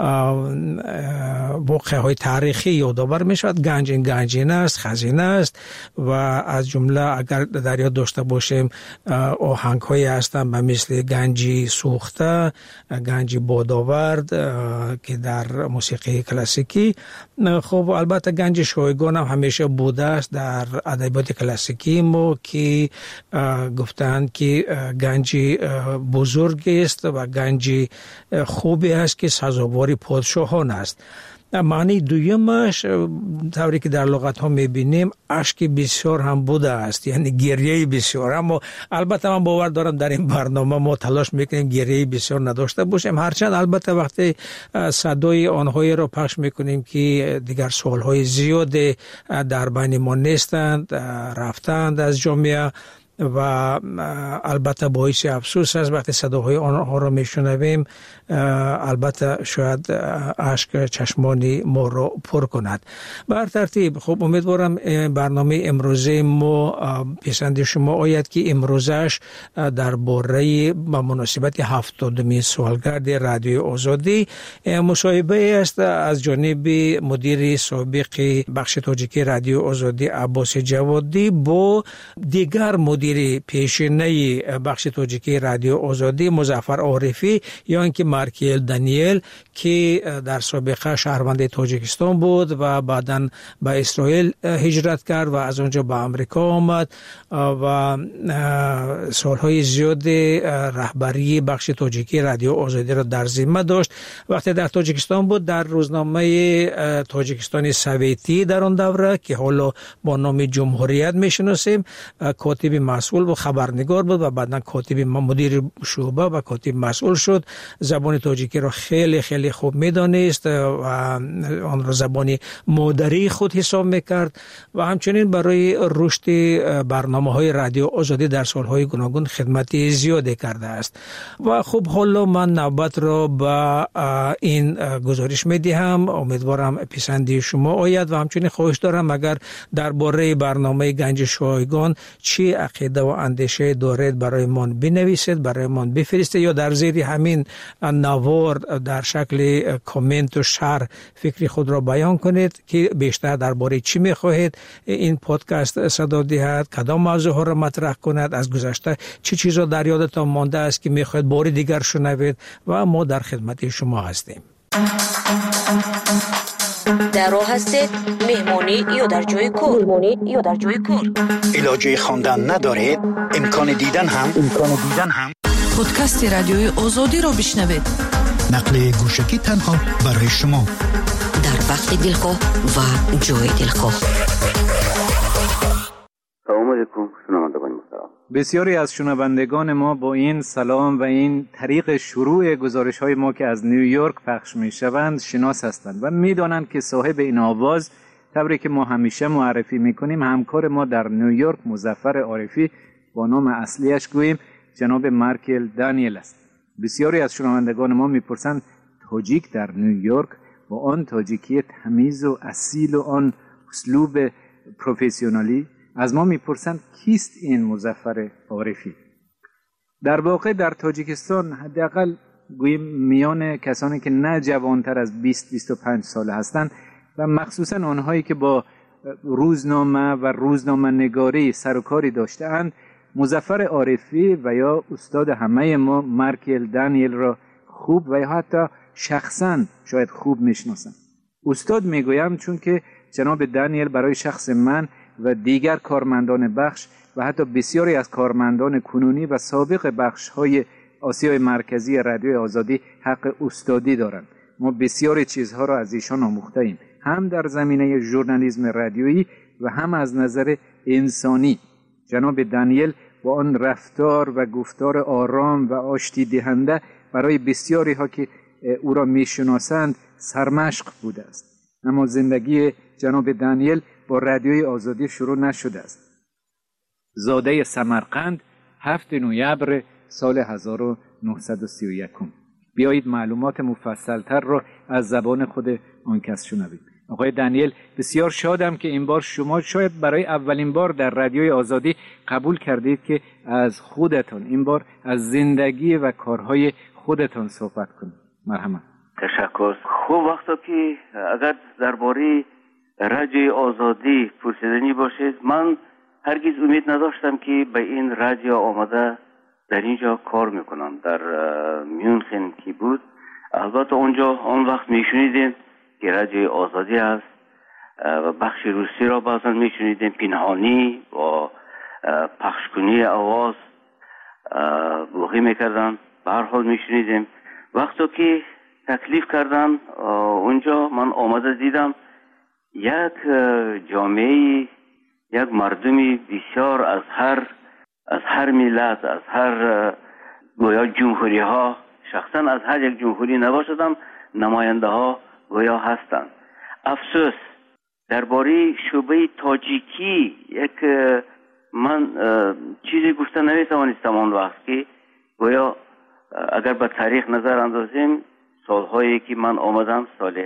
[SPEAKER 23] واقعه‌های تاریخی یادآور می شود. گنج این گنجینه است، خزینه است و از جمله اگر در یاد داشته باشیم آهنگ‌هایی هستند به مثل گنجی سوخته، گنجی بادآورد که در موسیقی کلاسیکی. خب البته گنج شایگان هم همیشه بوده است در ادبیات کلاسیکی ما که گفتند که گنجی بزرگی است و گنجی خوبی است که سزاوار پادشاهان است. معنی دویمش طوری که در لغت ها میبینیم اشک بسیار هم بوده است، یعنی گریه بسیار. اما البته من باور دارم در این برنامه ما تلاش میکنیم گریه بسیار نداشته باشیم، هرچند البته وقتی صدای آنهایی را پخش میکنیم که دیگر سالهای زیاد در بین ما نیستند، رفتند از جامعه و البته باعث افسوس است وقتی صداهای آنها را میشنویم. البته شاید اشک چشمان ما را پر کند. بر ترتیب خب امیدوارم برنامه امروزه ما پسند شما آید که امروزش درباره با مناسبت 70مین سالگرد رادیو آزادی مصاحبه است از جانب مدیر سابق بخش تاجیکی رادیو آزادی عباس جوادی با دیگر مدیر پیشینه بخش تاجیکی رادیو آزادی مظفر عارفی یا اینکه مارکیل دانیل که در سابقه شهروند تاجیکستان بود و بعداً به اسرائیل هجرت کرد و از اونجا به آمریکا آمد و سالهای زیاد رهبری بخش تاجیکی رادیو آزادی را در ذمه داشت. وقتی در تاجیکستان بود در روزنامه تاجیکستان سویتی در آن دوره که حالا با نام جمهوریت میشناسیم کاتب مسئول و خبرنگار بود و بعداً کاتب مدیر شعبه و کاتب مسئول شد. زبان تاجیکی را خیلی خیلی خوب میدانست و آن را زبان مادری خود حساب میکرد و همچنین برای رشد برنامه‌های رادیو آزادی در سالهای گوناگون خدمت زیادی کرده است. و خب حالا من نوبت را به این گزارش میدهم، امیدوارم پسندی شما آید و همچنین خواهش دارم اگر درباره برنامه گنج شایگان چی عقیده و اندیشه دارید برای من بنویسید، برای من بفرستید یا در زیر همین نوار در شکل کامنت و شرح فکری خود را بیان کنید که بیشتر درباره چی میخواهید این پادکست صدا دهد، کدام موضوع را مطرح کند، از گذشته چه چیزا در یادتان مانده است که میخواهید بار دیگر شنوید و ما در خدمت شما هستیم.
[SPEAKER 17] در راه هستید مهمانی یا در جای کار
[SPEAKER 22] علاجه خواندن ندارید امکان دیدن هم
[SPEAKER 11] پادکست رادیوی آزادی را بشنوید.
[SPEAKER 22] نقل گوشکی تنها برای شما
[SPEAKER 17] در وقت دلخواه و جای دلخواه.
[SPEAKER 2] سلام علیکم شنوندگان محترم.
[SPEAKER 3] بسیاری از شنوندگان ما با این سلام و این طریق شروع گزارش‌های ما که از نیویورک پخش می‌شوند شناس هستند و می‌دانند که صاحب این آواز طوری که ما همیشه معرفی می‌کنیم همکار ما در نیویورک مظفر عارفی با نام اصلیش گوییم جناب مارکیل دانیل است. بسیاری از شنوندگان ما می‌پرسند تاجیک در نیویورک با آن تاجیکی تمیز و اصیل و آن اسلوب پروفسیونالی از ما میپرسند کیست این مظفر عارفی؟ در واقع در تاجیکستان حداقل گوییم میان کسانی که نه جوانتر از 20-25 ساله هستند و مخصوصا آنهایی که با روزنامه و روزنامه نگاری سر و کاری داشته‌اند مظفر عارفی و یا استاد همه ما مارکیل دانیل را خوب و یا حتی شخصا شاید خوب میشناسند. استاد میگویم چون که جناب دانیل برای شخص من و دیگر کارمندان بخش و حتی بسیاری از کارمندان کنونی و سابق بخش‌های آسیای مرکزی رادیو آزادی حق استادی دارند. ما بسیاری چیزها را از ایشان آموخته‌ایم، هم در زمینه ژورنالیسم رادیویی و هم از نظر انسانی. جناب دانیل با آن رفتار و گفتار آرام و آشتی دهنده برای بسیاری ها که او را میشناسند سرمشق بوده است. اما زندگی جناب دانیل با رادیوی آزادی شروع نشده است. زاده سمرقند 7 نوامبر سال 1931 بیایید معلومات مفصلتر را از زبان خود آن کس شنوید. آقای دنیل، بسیار شادم که این بار شما شاید برای اولین بار در رادیوی آزادی قبول کردید که از خودتان این بار از زندگی و کارهای خودتان صحبت کنید. مرحبا.
[SPEAKER 2] تشکر. خوب وقتا که اگر درباره رادیوی آزادی پرسیدنی باشید، من هرگز امید نداشتم که به این رادیو آمده در اینجا کار میکنم. در میونخن که بود، البته اونجا آن وقت میشنیدیم که رادیوی آزادی است و بخش روسی را بعضا میشنیدیم پنهانی و پخشکنی آواز بوغی میکردن. به هر حال میشنیدیم. وقتی که تکلیف کردن اونجا، من آمده دیدم یک جامعه، یک مردمی بسیار از هر ملت، از هر گویا جمهوری ها، شخصا از هر یک جمهوری نباشدم، نماینده ها گویا هستند. افسوس درباره شعبه تاجیکی من چیزی گفته نمیتوانستم آن وقت که گویا اگر به تاریخ نظر اندازیم، سالهایی که من آمدم، سال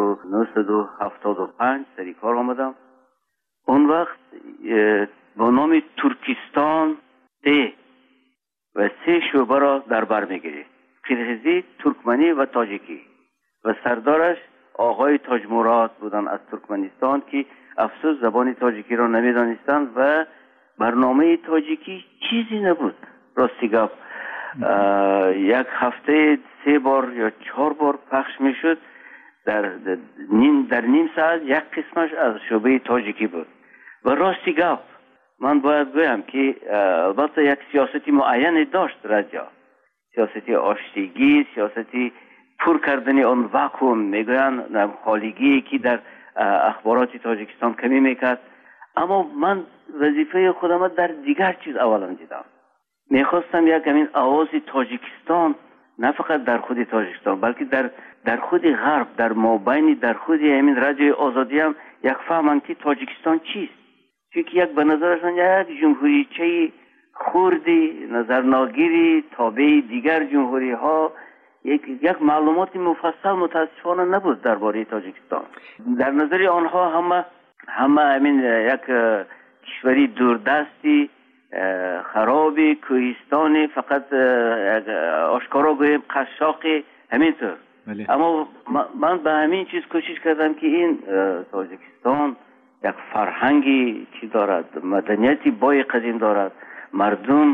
[SPEAKER 2] 1975 سری کار آمدم، اون وقت با نام ترکستان 3 و 3 شعبه را در بر میگیرید: قرغیزی، ترکمنی و تاجیکی، و سردارش آقای تاج مراد بودن از ترکمنستان که افسوس زبان تاجیکی را نمیدانستند و برنامه تاجیکی چیزی نبود. راستی گفت یک هفته 3 بار یا 4 بار پخش میشد. در نیم ساعت یک قسمش از شعبه تاجیکی بود. و راستی گفت من باید بگم که البته یک سیاستی معین داشت رادیو، سیاستی آشتیگی، سیاستی پر کردن آن واکوم، میگوین خالیگی که در اخبارات تاجیکستان کمی میکرد. اما من وظیفه خودم در دیگر چیز اولا دیدم. میخواستم یک همین آواز تاجیکستان نه فقط در خود تاجیکستان بلکه در خود غرب، در مابین در خود همین رادیوی آزادی هم یک فهمن که تاجیکستان چیست. چون یک به نظرشان یک جمهوریچه خوردی، نظرناگیری، تابع دیگر جمهوری ها، یک معلومات مفصل متاسفانه نبود درباره تاجیکستان. در نظر آنها همه همین یک کشوری دوردستی، خرابی، کوهستانی، فقط آشکارا گویم قشاقی، همینطور. اما من به همین چیز کوشش کردم که این تاجیکستان یک فرهنگی چی دارد، مدنیتی بای قدیم دارد، مردم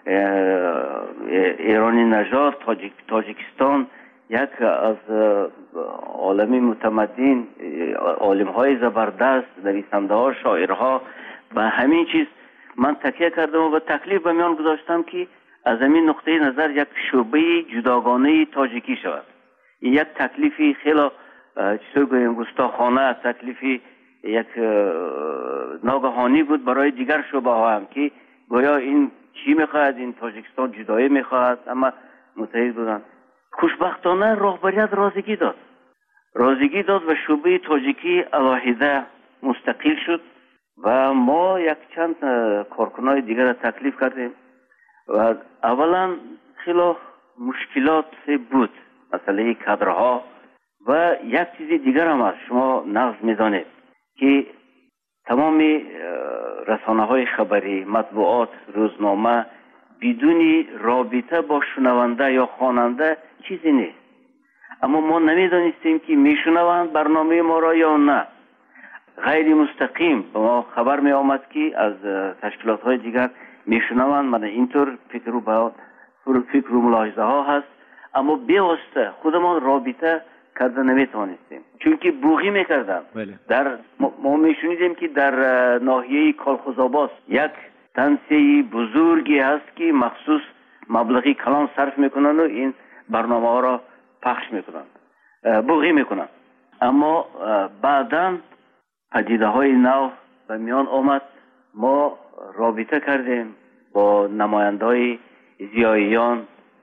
[SPEAKER 2] ایرانی نژاد، تاجیکستان یک از عالمی متمدن، عالم های زبردست، نویسنده ها، شاعرها. به همین چیز من تکیه کردم و تکلیف به میان گذاشتم که از همین نقطه نظر یک شعبه جداگانه تاجیکی شود. این یک تکلیفی خیلی چطور گویم گستاخانه، تکلیفی یک ناگهانی بود برای دیگر شعبه ها هم که گویا این چی میخواهد، این تاجیکستان جدایی میخواهد، اما متحد بودن. خوشبختانه رهبریت رازیگی داد و شعبه تاجیکی علاهیده مستقل شد و ما یک چند کارکنای دیگر را تکلیف کردیم و اولا خیلی مشکلات بود، مسئله کادرها و یک چیز دیگر هم هست. شما نقض میدانید که تمام رسانه های خبری، مطبوعات، روزنامه بدون رابطه با شنونده یا خواننده چیزی نیست. اما ما نمیدانستیم که میشنوند برنامه ما را یا نه. غیر مستقیم به ما خبر می آمد که از تشکیلات های دیگر میشنوند. من اینطور فکر و ملاحظه ها هست، اما بیواسطه خودمان رابطه کرده نمیتوانستیم، چون که بوغی میکردن. در ما میشنیدیم که در ناحیه کالخوزآباد یک تنسیه بزرگی هست که مخصوص مبلغی کلان صرف میکنن و این برنامه ها را پخش میکنن، بوغی میکنن. اما بعداً پدیده های نو به میان آمد. ما رابطه کردیم با نماینده های زیاییان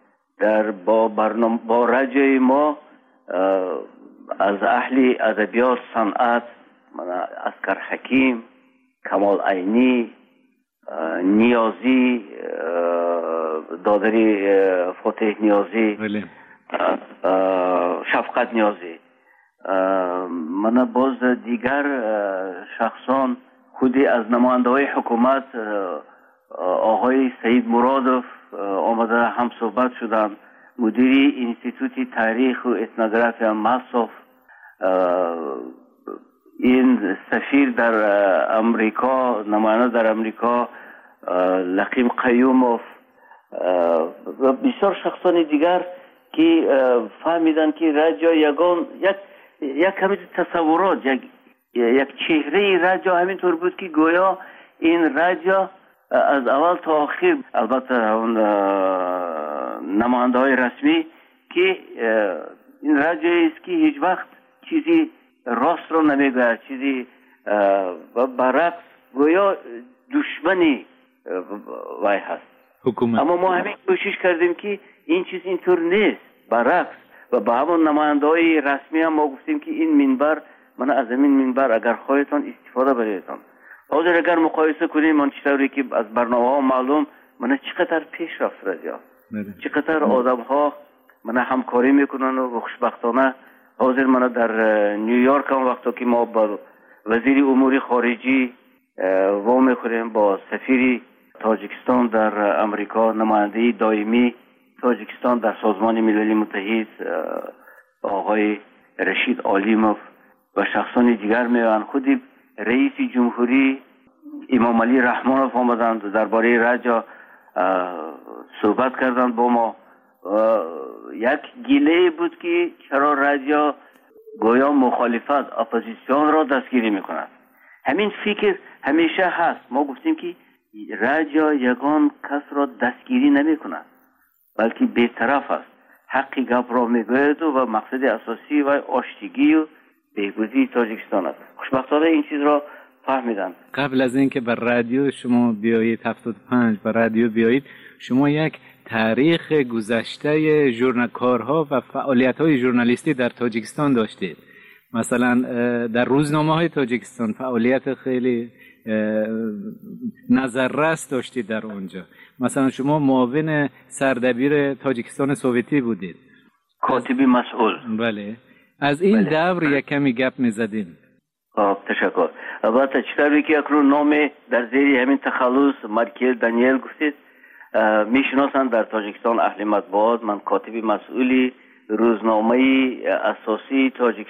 [SPEAKER 2] با رادیوی ما، از اهل ادبیات، صنعت، اسکر حکیم، کمال عینی، نیازی، دادری فتح نیازی، شفقت نیازی. من باز دیگر شخصان خودی از نماینده های حکومت آقای سید مرادوف آمده هم صحبت شدن، مدیری انستیتوت تاریخ و اتنوگرافی ماسوف، این سفیر در امریکا، نماینده در امریکا لقیم قیوموف و بسیار شخصان دیگر که فهمیدن که رادیو یگان یک همین تصورات، یک چهره رادیو همینطور بود که گویا این رادیو از اول تا آخر، البته اون نماینده های رسمی، که این رادیویی است که هیچ وقت چیزی راست رو نمیگه، چیزی برعکس گویا دشمنی وای هست حکومت. اما ما همین کوشش کردیم که این چیز اینطور نیست، برعکس. و با همون نماینده های رسمی هم ما گفتیم که این منبر، من از این منبر اگر خواهیتان استفاده بریدتان. حاضر اگر مقایسه کنیم من چطوری که از برنامه ها معلوم من چقدر پیش رفت رادیو، چقدر آدم ها من همکاری میکنن و خوشبختانه حاضر من در نیویورک هم وقتا که ما با وزیر امور خارجی وا میخوریم، با سفیر تاجیکستان در امریکا، نماینده دائمی تاجیکستان در سازمان ملل متحد آقای رشید عالیموف و شخصان دیگر میان، خودی رئیس جمهوری امام علی رحمانوف آمدند درباره رادیو صحبت کردند با ما. یک گله بود که چرا رادیو گویا مخالفت، اپوزیسیون را دستگیری میکند. همین فکر همیشه هست. ما گفتیم که رادیو یگان کس را دستگیری نمیکند، بلکه بی‌طرف است، حق گپ را میگوید و مقصد اساسی و آشتگی و بهبودی تاجیکستان است. خوشبختانه این چیز را فهمیدن.
[SPEAKER 3] قبل از اینکه بر رادیو شما بیایید 75 بر رادیو بیایید، شما یک تاریخ گذشته ژورنالکارها و فعالیت‌های ژورنالیستی در تاجیکستان داشتید. مثلا در روزنامه‌های تاجیکستان فعالیت خیلی نظررس داشتید در اونجا. مثلا شما معاون سردبیر تاجیکستان سوویتی بودید،
[SPEAKER 2] کاتبی مسئول.
[SPEAKER 3] بله، از این دور یک کمی گپ می‌زدین.
[SPEAKER 2] تشکر. البته چطوری که اکنون نام در زیر همین تخلص مارکل دانیل گفتید میشناسند در تاجیکستان اهل مطبوعات. من کاتبی مسئولی روزنامه اساسی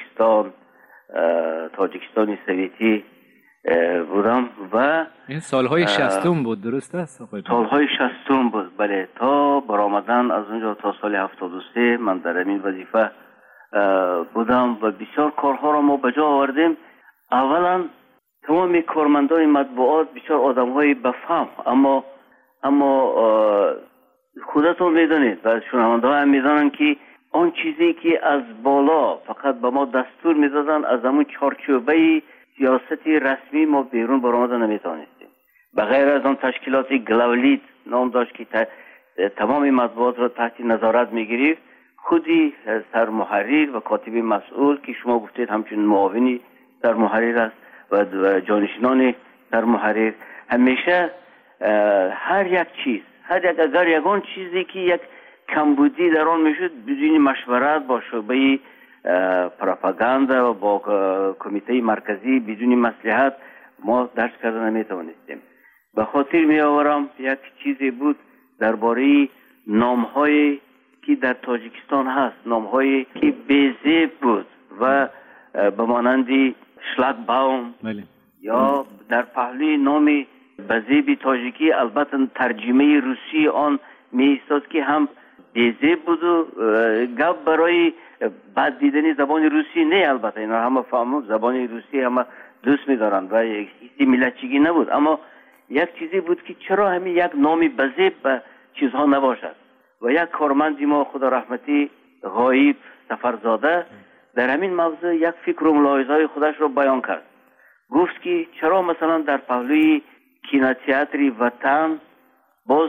[SPEAKER 2] تاجیکستان سوویتی بودم و
[SPEAKER 3] این سالهای 60 بود، درست است؟
[SPEAKER 2] سالهای 60 بود، بله، تا برآمدن از اونجا تا سال 73 من در این وظیفه بودم و بسیار کارها را ما به جا آوردیم. اولا تمام کارمندان مطبوعات بسیار آدم‌های بفهم، اما خودتون میدونید و شنونده‌ها هم میدونن که آن چیزی که از بالا فقط به ما دستور میدادن، از همون چارچوبه سیاستی رسمی ما بیرون برآمده نمیتونستیم. به غیر از آن تشکیلات گلاولیت نام داشت که تمام مطبوعات را تحت نظارت میگیرید، خودی سرمحرر و کاتب مسئول که شما گفتید همچون معاونی سرمحرر است و جانشینان سرمحرر همیشه هر یک چیز، اگر یگان چیزی که یک کمبودی در آن میشد بدون مشورت با شعبه پروپاگاندا و با کمیته مرکزی بدون مصلحت ما درس کردن نمیتوانستیم. به خاطر می آورم یک چیزی بود درباره نام‌هایی که در تاجیکستان هست، نام‌هایی که بی‌زیب بود و به مانند شلاگباوم یا در پهلوی نام بزیب تاجیکی، البته ترجمه روسی آن می ایستاد که هم بی‌زیب بود و گپ برای بد دیدن زبان روسی نه. البته اینا همه فهمون زبان روسی همه دوست می‌دارند و هیچ ملتچگی نبود، اما یک چیزی بود که چرا همین یک نام بزیب به چیزها نباشد. و یک کارمندی ما خدا رحمتی غایب سفرزاده در همین موضوع یک فکر و ملاحظه‌های خودش رو بیان کرد. گفت که چرا مثلا در پهلوی کینوتئاتر وطن باز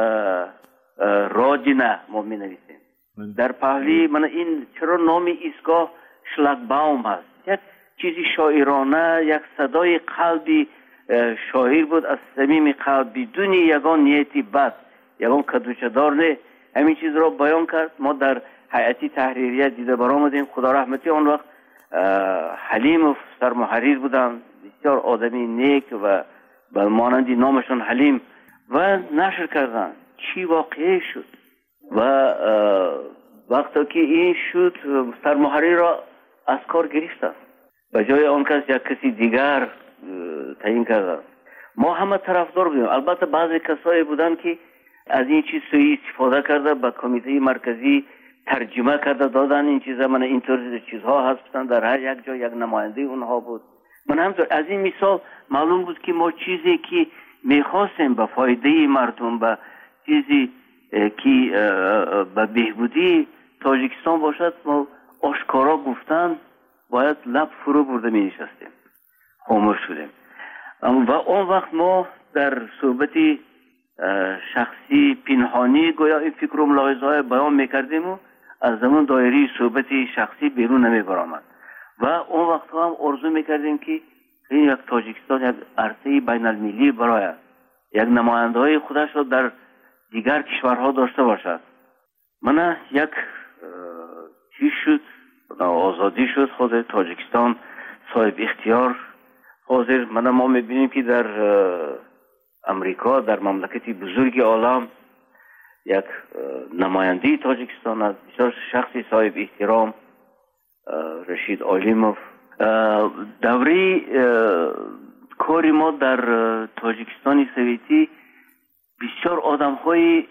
[SPEAKER 2] رادینه ما می نویسیم، در پهلوی من این چرا نام ایستگاه شلاگباوم هست، یک چیزی شاعرانه، یک صدای قلبی شاعر بود از صمیم قلب بدون یگان نیتی بد، یگان کدوچدار نه. همین چیز را بیان کرد. ما در هیئت تحریریه دیده برآمدیم. خدا رحمتی اون وقت حلیم سرمحریر بودن، بسیار آدمی نیک و مانندی نامشون حلیم، و نشر کردن چی واقعی شد. و وقتی که این شد سرمحریر را از کار گرفتن، به جای آن کس یک کسی دیگر تعیین کردن. ما همه طرفدار بودیم. البته بعضی کسایی بودن که از این چیز سوء استفاده کرده، به کمیته مرکزی ترجمه کرده دادن این چیزا. من اینطور چیزها هستن، در هر یک جا یک نماینده اونها بود. من همطور از این مثال معلوم بود که ما چیزی که میخواستیم به فایده مردم، به چیزی که به بهبودی تاجیکستان باشد، ما آشکارا گفتن باید لب فرو برده می نشستیم، خاموش شدیم. و اون وقت ما در صحبت شخصی پنهانی گویا این فکر و ملاحظه های بیان میکردیم و از زمان دایره صحبت شخصی بیرون نمی برآمد. و اون وقت هم آرزو میکردیم که این یک تاجیکستان یک عرصه بین المللی برای یک نماینده های خودش را در دیگر کشورها داشته باشد. من یک چیز شد، آزادی شد، خود تاجیکستان صاحب اختیار. حاضر ما میبینیم که در امریکا، در مملکتی بزرگ عالم، یک نماینده تاجیکستان از بسیار شخصی صاحب احترام، رشید آلیموف. دوره کاری ما در تاجیکستان سویتی بسیار آدم های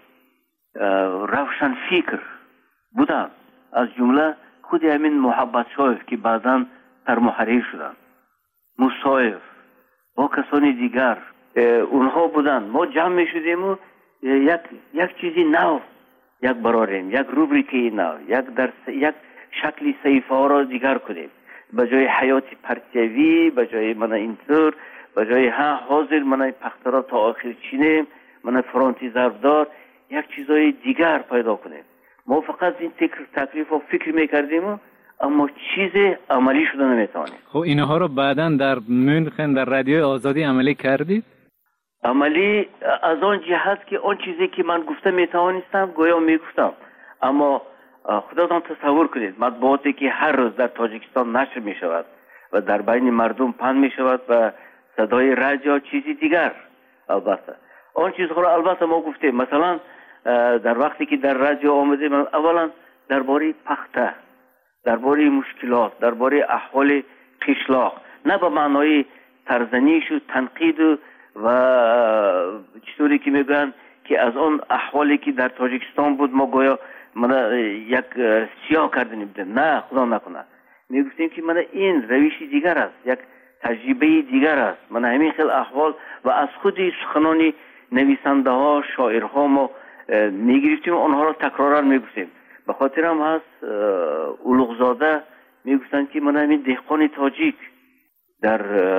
[SPEAKER 2] روشن فکر بودن، از جمله خود همین محبت شایف که بعداً سرمحریر شدن، مصایف با کسانی دیگر اونها بودن. ما جمع می شدیم و یک چیزی نو یک براریم، یک روبریکی نو، یک شکلی صحیفه ها را دیگر کنیم. به جای حیات پرتیوی، به جای من اینطور، به جای حاضر من پخترا تا آخر چینیم، من فرانتی ضربدار، یک چیزای دیگر پیدا کنیم. ما فقط این تکلیف و فکر میکردیم، اما چیز عملی شده نمیتوانیم.
[SPEAKER 3] خب اینها رو بعداً در مونخن در رادیوی آزادی عملی کردید؟
[SPEAKER 2] عملی از آن جهت که آن چیزی که من گفته میتوانستم گویا میگفتم. اما خودتان تصور کنید مطبوعاتی که هر روز در تاجیکستان نشر میشود و در بین مردم پخش میشود و صدای رادیو چیزی دیگر. البته آن چیزها را البته ما گفتیم. مثلا در وقتی که در رادیو آمدیم، اولا درباره پخته، درباره مشکلات، درباره احوال قشلاق، نه به معنای سرزنش و تنقید و چطوری که میگن که از آن احوالی که در تاجیکستان بود ما گویا من یک سیاه کردنیم بودیم. نه، خدا نکنه. میگفتیم که من این روشی دیگر است، یک تجربه دیگر است. من همین خیلی احوال و از خود سخنانی نویسنده ها، شاعرها ما میگرفتیم، آنها را تکرارا میگفتیم. به خاطر هم هست اولوغزاده میگفتن که من همین دهقان تاجیک در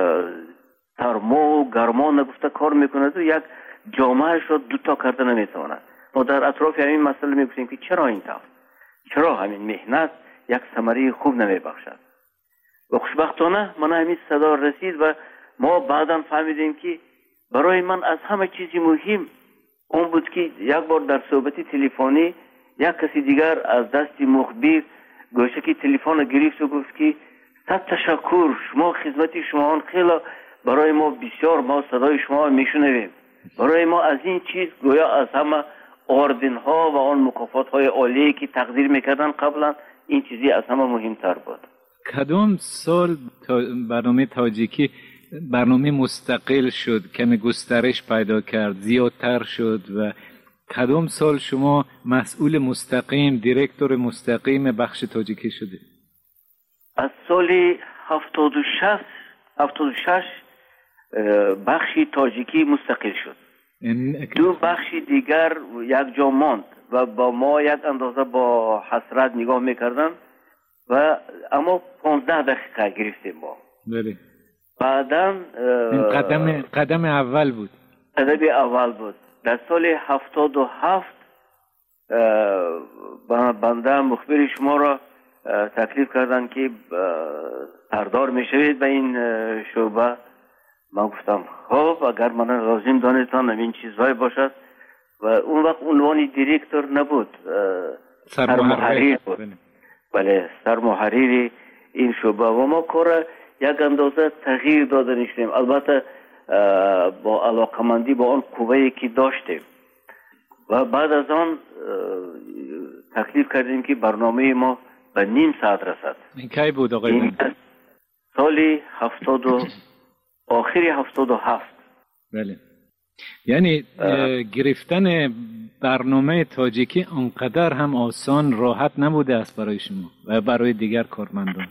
[SPEAKER 2] سرما و گرما نگفته کار میکند و یک جامعهش را دوتا کرده نمیتواند. ما در اطراف همین مسئله میگفتیم که چرا این طور، چرا همین مهنت یک ثمره خوب نمیبخشد. و خوشبختانه من همین صدا رسید و ما بعدا فهمیدیم که برای من از همه چیزی مهم اون بود که یک بار در صحبت تلفنی یک کسی دیگر از دست مخبر گوشه که تلفن گرفت و گفت که صد تشکر، شما خدمت شما خیلی برای ما بسیار، ما صدای شما میشنویم. برای ما از این چیز گویا از همه آردن ها و آن مکافات های عالی که تقدیر میکردن قبلا، این چیزی از همه مهمتر بود.
[SPEAKER 3] کدام سال برنامه تاجیکی برنامه مستقل شد، کمی گسترش پیدا کرد، زیادتر شد و کدام سال شما مسئول مستقیم، دیرکتور مستقیم بخش تاجیکی شده؟
[SPEAKER 2] از سال 76 بخش تاجیکی مستقل شد. دو بخش دیگر یک جا ماند و با ما یک اندازه با حسرت نگاه میکردن و اما 15 دقیقه گرفتیم ما.
[SPEAKER 3] بله.
[SPEAKER 2] بعداً
[SPEAKER 3] قدم اول بود.
[SPEAKER 2] قدم اول بود. در سال 77 بنده مخبر شما را تکلیف کردن که سردار میشوید به این شعبه. من گفتم خب اگر من لازم دانستان این چیزهای باشد و اون وقت عنوان دیرکتور نبود، سرمحریر بود. بله، سرمحریر این شعبه و ما کار یک اندازه تغییر دادن شدیم، البته با علاقمندی با آن قوه‌ای که داشتیم و بعد از آن تکلیف کردیم که برنامه ما به نیم ساعت رسد.
[SPEAKER 3] این کی بود آقای؟
[SPEAKER 2] سالی آخری 77.
[SPEAKER 3] بله، یعنی گرفتن برنامه تاجیکی انقدر هم آسان راحت نبوده است برای شما و برای دیگر کارمندان.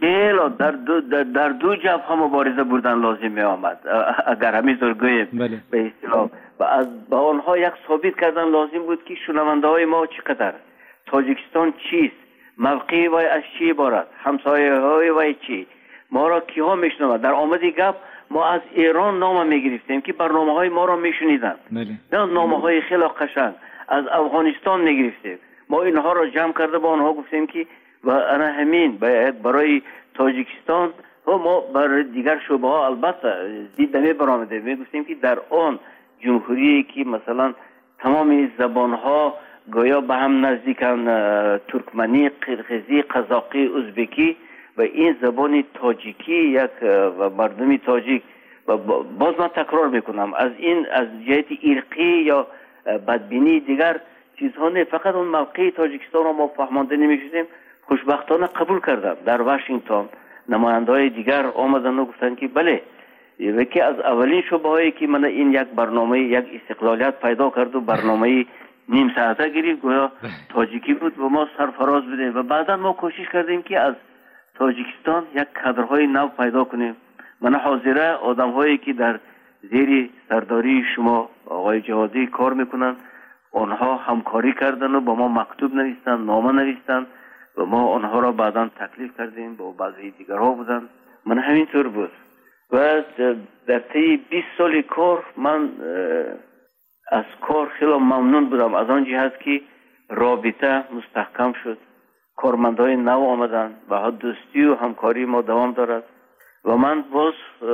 [SPEAKER 2] در دو جبهه مبارزه بردن لازم می آمد، اگر همینطور گوییم.
[SPEAKER 3] بله.
[SPEAKER 2] به اصطلاح با آنها یک ثابت کردن لازم بود که شنونده های ما چقدر، تاجیکستان چیست، موقعی وای از چی عبارت، همسایه های وای چی، ما را کیها میشنوند. در آمدی گپ ما از ایران نام میگرفتیم که برنامه های ما را میشنیدند، نه نامه های خیلی قشنگ. از افغانستان میگرفتیم، ما اینها را جمع کرده با آنها گفتیم که و انا همین برای تاجیکستان و ما برای دیگر شعبه ها البته دید نمی برآمده. میگفتیم که در آن جمهوری که مثلا تمام زبان ها گویا به هم نزدیکن، ترکمنی، قرقیزی، قزاقی، ازبکی و این زبان تاجیکی یک و مردمی تاجیک و باز من تکرار میکنم از جهت ارقی یا بدبینی دیگر چیزها نه، فقط اون موقع تاجیکستان را ما فهمانده نمیشدیم. خوشبختانه قبول کردم. در واشنگتن نماینده‌های دیگر آمدن و گفتن که بله، یکی از اولین شعبه هایی که من این یک برنامه یک استقلالیت پیدا کرد و برنامه نیم ساعته گرفت گویا تاجیکی بود و ما سرفراز بدیم و بعدا ما کوشش کردیم که از تاجیکستان یک کادرهای نو پیدا کنیم. من حاضره آدم هایی که در زیر سرداری شما آقای جوادی کار میکنن، آنها همکاری کردن و با ما مکتوب نوشتن، نامه نوشتن و ما آنها را بعدا تکلیف کردیم، با بعضی دیگرها بودن. من همینطور بود و در طی 20 سال کار من از کار خیلی ممنون بودم، از آن جهت که رابطه مستحکم شد، کارمندای نو آمدن و دوستی و همکاری ما دوام دارد و من باز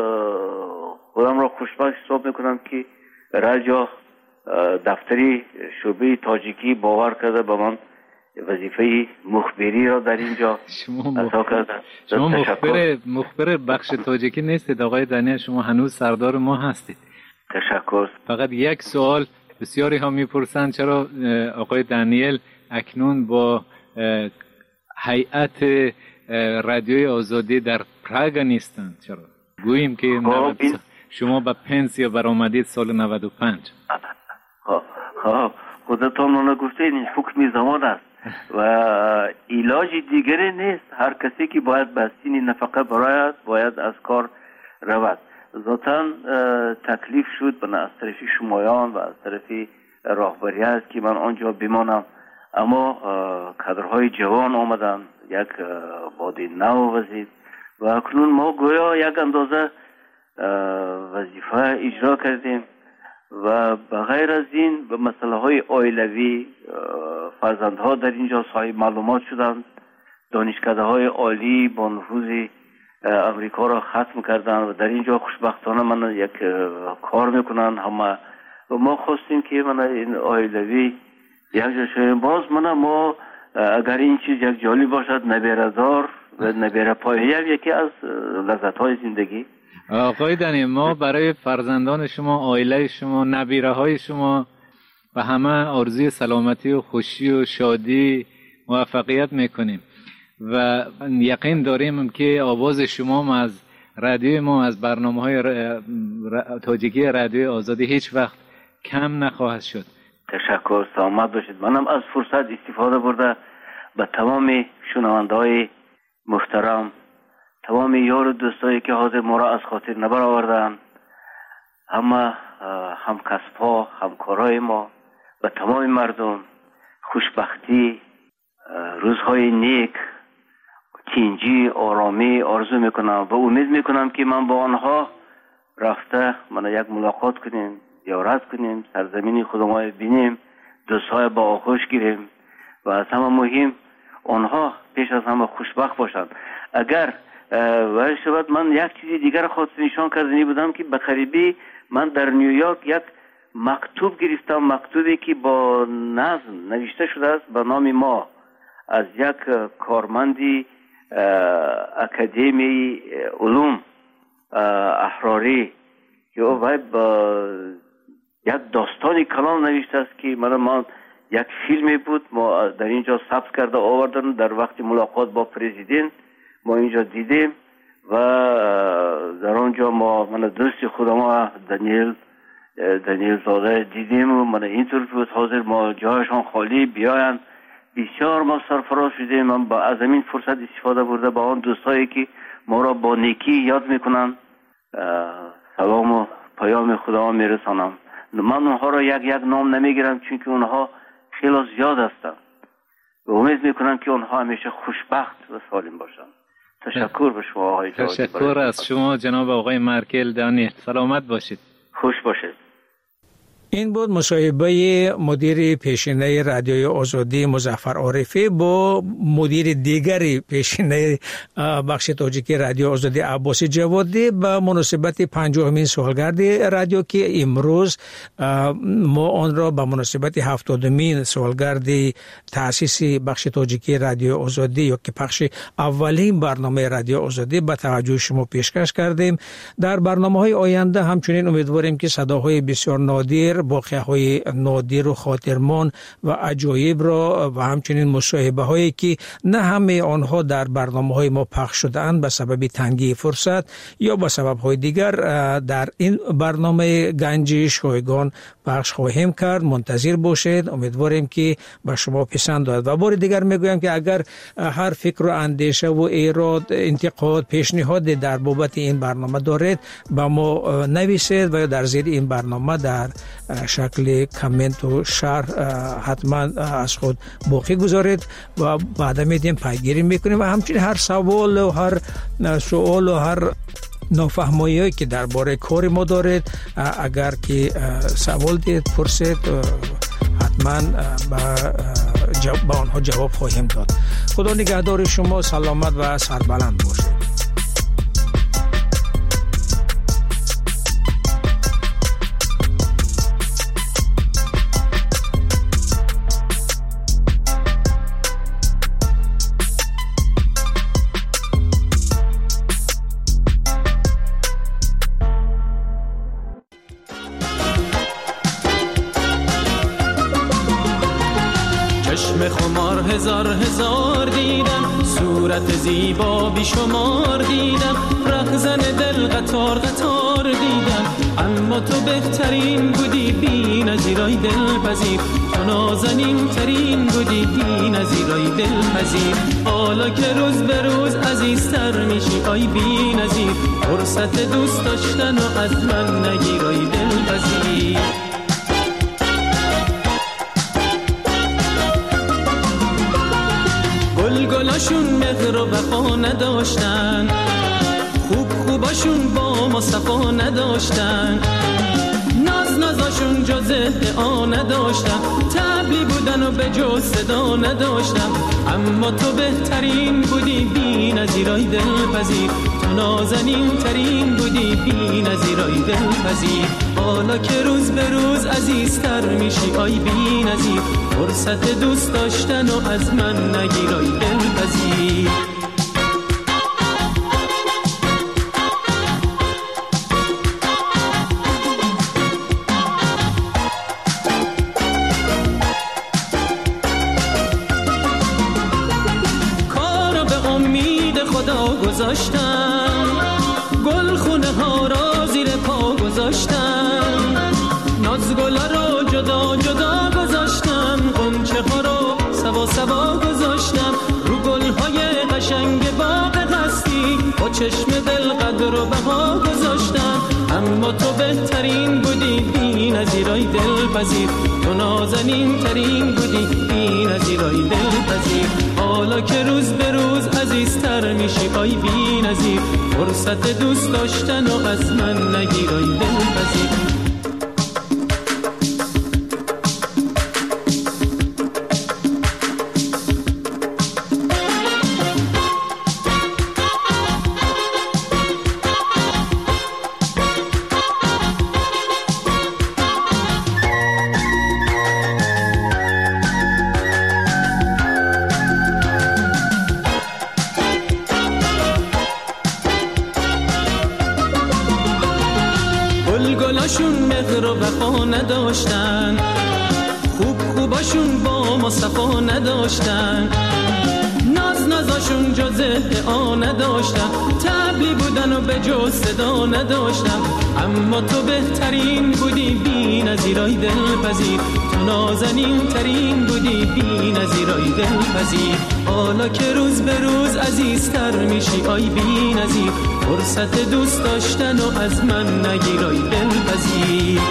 [SPEAKER 2] خودم را خوشبخت حساب میکنم که رجا دفتری شعبه تاجیکی باور کرده به من وظیفه مخبری را در اینجا ادا کرده.
[SPEAKER 3] شما مخبر بخش تاجیکی نیستید آقای دانیل، شما هنوز سردار ما هستید.
[SPEAKER 2] تشکر.
[SPEAKER 3] فقط یک سوال بسیاری ها میپرسند چرا آقای دانیل اکنون با هیئت رادیوی آزادی در پراگ نیستند؟ چرا گوییم که شما به پنسیا برآمدید سال 95.
[SPEAKER 2] خودتان اون گفته این حکم زمان است و علاج دیگری نیست. هر کسی که باید به سین نفقه برآید باید از کار رود. ذاتاً تکلیف شد به از طرف شمایان و از طرف راهبریت که من آنجا بمانم، اما کادرهای جوان آمدن، یک باد نو وزید و اکنون ما گویا یک اندازه وظیفه اجرا کردیم و بغیر از این به مسئله های عائلوی فرزندها در اینجا صاحب معلومات شدند، دانشکده های عالی با نفوذ امریکا را ختم کردن و در اینجا خوشبختانه من یک کار میکنن همه و ما خواستیم که من این عائلوی یک جا شویم. باز ما اگر این چیز یک جالب باشد نبیردار و نبیر پایه یکی از لذت های زندگی.
[SPEAKER 3] آقای دنی، ما برای فرزندان شما، عائله شما، نبیره های شما و همه آرزوی سلامتی و خوشی و شادی موفقیت میکنیم و یقین داریم که آواز شما از رادیوی ما، از برنامه های تاجیکی رادیوی آزادی هیچ وقت کم نخواهد شد.
[SPEAKER 2] تشکر، سلامت باشید. منم از فرصت استفاده برده به تمام شنونده های محترم، تمام یار و دوستایی که حاضر ما را از خاطر نبر آوردن، همه همکسب‌ها، همکارای ما و تمام مردم خوشبختی، روزهای نیک، تینجی، آرامی آرزو میکنم و امید میکنم که من با آنها رفته من یک ملاقات کنیم، زیارت کنیم، سرزمین خودمان بینیم، دوستای با آغوش گیریم و از همه مهم آنها پیش از همه خوشبخت باشند. اگر و شاید من یک چیزی دیگر خواست نشان کردنی بودم که به قریبی من در نیویورک یک مکتوب گرفتم، مکتوبی که با نظم نوشته شده است به نام ما از یک کارمندی اکادمی علوم احراری که او با یک داستانی کلام نوشته است که من یک فیلمی بود ما در اینجا ثبت کرده آوردن. در وقت ملاقات با پرزیدنت ما اینجا دیدیم و در آنجا من دوست خودم دانیل زاده دیدیم و من اینطور بود حاضر ما جایشان خالی بیاین. بسیار ما سرفراز شدیم. من با از این فرصت استفاده برده با آن دوستایی که ما را با نیکی یاد میکنن سلام و پیام خدا میرسانم. من اونها را یک نام نمیگیرم چون که اونها خیلی زیاد هستند و امید میکنم که اونها همیشه خوشبخت و سالم باشند. تشکر به شما آقای جوادی.
[SPEAKER 3] تشکر از شما جناب آقای مارکل دانیل. سلامت باشید.
[SPEAKER 2] خوش باشید.
[SPEAKER 23] این بود مصاحبه مدیر پیشینه رادیوی آزادی مظفر عارفی با مدیر دیگری پیشینه بخش تاجیکی رادیو آزادی عباس جوادی به مناسبت 50مین سالگرد رادیو که امروز ما آن را به مناسبت 70مین سالگرد تأسیس بخش تاجیکی رادیو آزادی یا که پخش اولین برنامه رادیو آزادی به توجه شما پیشکش کردیم. در برنامه‌های آینده همچنین امیدواریم که صداهای بسیار نادر، واقعه‌های نادر و خاطرمان و عجایب را و همچنین مصاحبه هایی که نه همه آنها در برنامه‌های ما پخش شده‌اند به سبب تنگی فرصت یا به سبب‌های دیگر در این برنامه گنج شایگان پخش خواهیم کرد. منتظر باشید. امیدواریم که به شما پسند آید. و بار دیگر میگویم که اگر هر فکر و اندیشه و ایراد، انتقاد، پیشنهاد در بابت این برنامه دارید با ما نویسید و یا در زیر این برنامه در شکل کامنت و شرح حتما از خود باقی گذارید و بعدا میدیم پیگیری میکنیم و همچنین هر سوال و هر سوال و هر نافهمایی که درباره کار ما دارید اگر که سوال دید پرسید حتما با آنها جواب خواهیم داد. خدا نگهدار شما. سلامت و سربلند باشید.
[SPEAKER 4] هزار دیدم، صورت زیبا بیشمار دیدم، رهزن دل قطار دیدم، اما تو بهترین بودی بی نظیرای دلپذیر، تو نازنین ترین بودی بی نظیرای دلپذیر. حالا که روز به روز عزیزتر میشی آی بی نظیر، فرصت دوست داشتن و از من نگیرای دلپذیر. گلاشون مهر و وفا نداشتن، خوباشون با ما صفا نداشتن، نازاشون جز ادعا نداشتن، طبلی بودن و به جز صدا نداشتن، اما تو بهترین بودی بی نظیرای دلپذیر، تو نازنین ترین بودی بی نظیرای دلپذیر. حالا که روز به روز عزیزتر میشی آی بی نظیر، فرصت دوست داشتن و از من نگیرای دلپذیر. کارو به امید خدا گذاشتم، گل خونه ها را زیر پا گذاشتم، ناز گلا را جدا جدا گذاشتم، غنچه ها را سوا گذاشتم، رو گل های قشنگ باغ هستی با چشم دل قدر و بها گذاشتم، اما تو بهترین بودی بی نظیرای دلپذیر، تو نازنین ترین بودی بی نظیرای دلپذیر. حالا که روز به روز عزیزتر میشی آی بی نظیر، فرصت دوست داشتن و از من نگیرای دلپذیر. صفا نداشتن، خوباشون با ما صفا نداشتن، نازاشون جز ادعا نداشتن، تبلی بودن و به جز صدا نداشتن، اما تو بهترین بودی بی نظیرای دلپذیر، تو نازنین ترین بودی بی نظیرای دلپذیر، حالا که روز به روز عزیزتر میشی آی بی نظیر، فرصت دوست داشتن و از من نگیرای دلپذیر.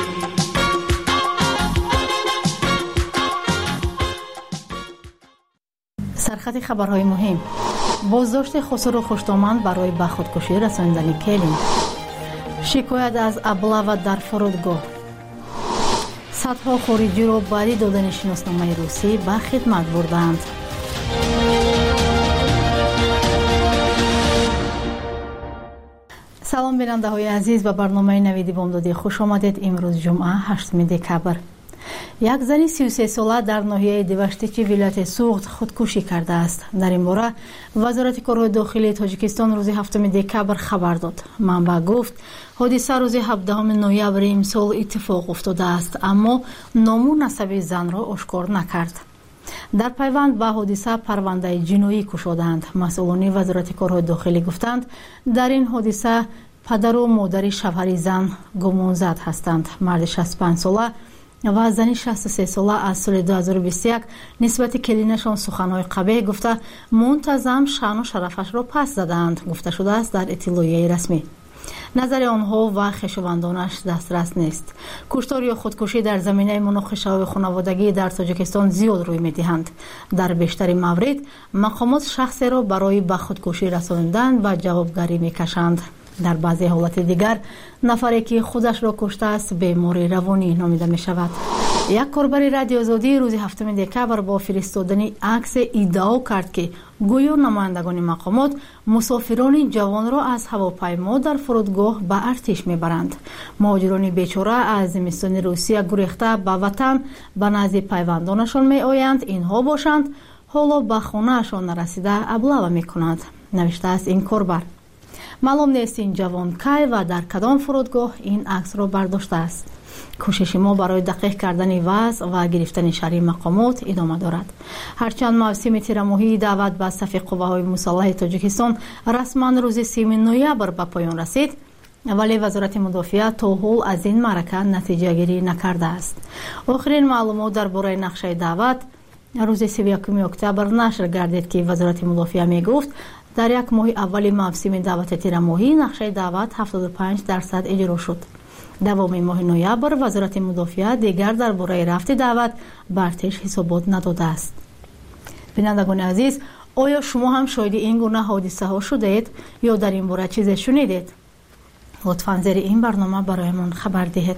[SPEAKER 1] سرخط خبرهای مهم: بازداشت خسرو خوشتومند برای به خودکشی رساندن کلین، شکایت از ابله در فرودگاه، صدها خارجی را برای دادن شناسنامه روسی به خدمت بردند. سلام بیننده های عزیز، به برنامه نویدی بامدادی خوش آمدید. امروز جمعه 8 دکبر. یک زن 33 ساله در ناحیه دیوشتیچی ولایت سوغد خودکشی کرده است. در این باره وزارت کارهای داخلی تاجیکستان روز 7 دکبر خبر داد. منبع گفت حادثه روز 17 نوامبر امسال اتفاق افتاده است، اما نام و نسب زن را آشکار نکرد. در پیوند به حادثه پرونده جنایی گشودند. مسئولان وزارت کارهای داخلی گفتند در این حادثه پدر و مادر شوهر زن گمانزد هستند. مرد 65 ساله و زن 63 ساله از سال 2021 نسبت کلینشان سخنهای قبیح گفته منتظم شأن و شرفش را پس زدند، گفته شده است در اطلاعیه رسمی. نظر آنها و خویشاوندانش دسترس نیست. کشتار یا خودکشی در زمینه مناقشه و خانوادگی در تاجیکستان زیاد روی می‌دهند. در بیشتر موارد مقامات شخصی را برای به خودکشی رساندن و جوابگری می‌کشند. در بعضی حالات دیگر نفری که خودش را کشته است بیماری روانی نامیده می شود. یک کاربر رادیو آزادی روز 7 دکبر با فرستادن عکس ادعا کرد که گویا نمایندگان مقامات مسافران جوان را از هواپیما در فرودگاه به ارتش میبرند. مهاجران بیچاره از زمستان روسیه گریخته به وطن به نزد پیوندانشان می آیند. اینها باشند حالا به خانهشان نرسیده ابله میکنند، نوشته است این کاربر. معلوم نیست این جوان کی و در کدام فرودگاه این عکس را برداشته است. کوشش ما برای دقیق کردن وضع و گرفتن شرعی مقامات ادامه دارد. هرچند موسم تیرماهی دعوت به صف قوه‌های مسلح تاجیکستان رسما روز 3 نوامبر به پایان رسید، ولی وزارت مدافعه تا حال از این معرکه نتیجه گیری نکرده است. آخرین معلومات درباره نقشه دعوت روز 31 اکتبر نشر گردید که وزارت مدافعه می گفت در یک ماه اول موسم دعوت تیرماهی نقشه دعوت 75% اجرا شد. دوام ماه نوامبر وزارت مدافعه دیگر درباره رفت دعوت به ارتش حسابات نداده است. بینندگان عزیز، آیا شما هم شاهد این گونه حادثه ها شدید یا در این باره چیزی شنیدید؟ لطفاً زیر این برنامه برایمان خبر دهید.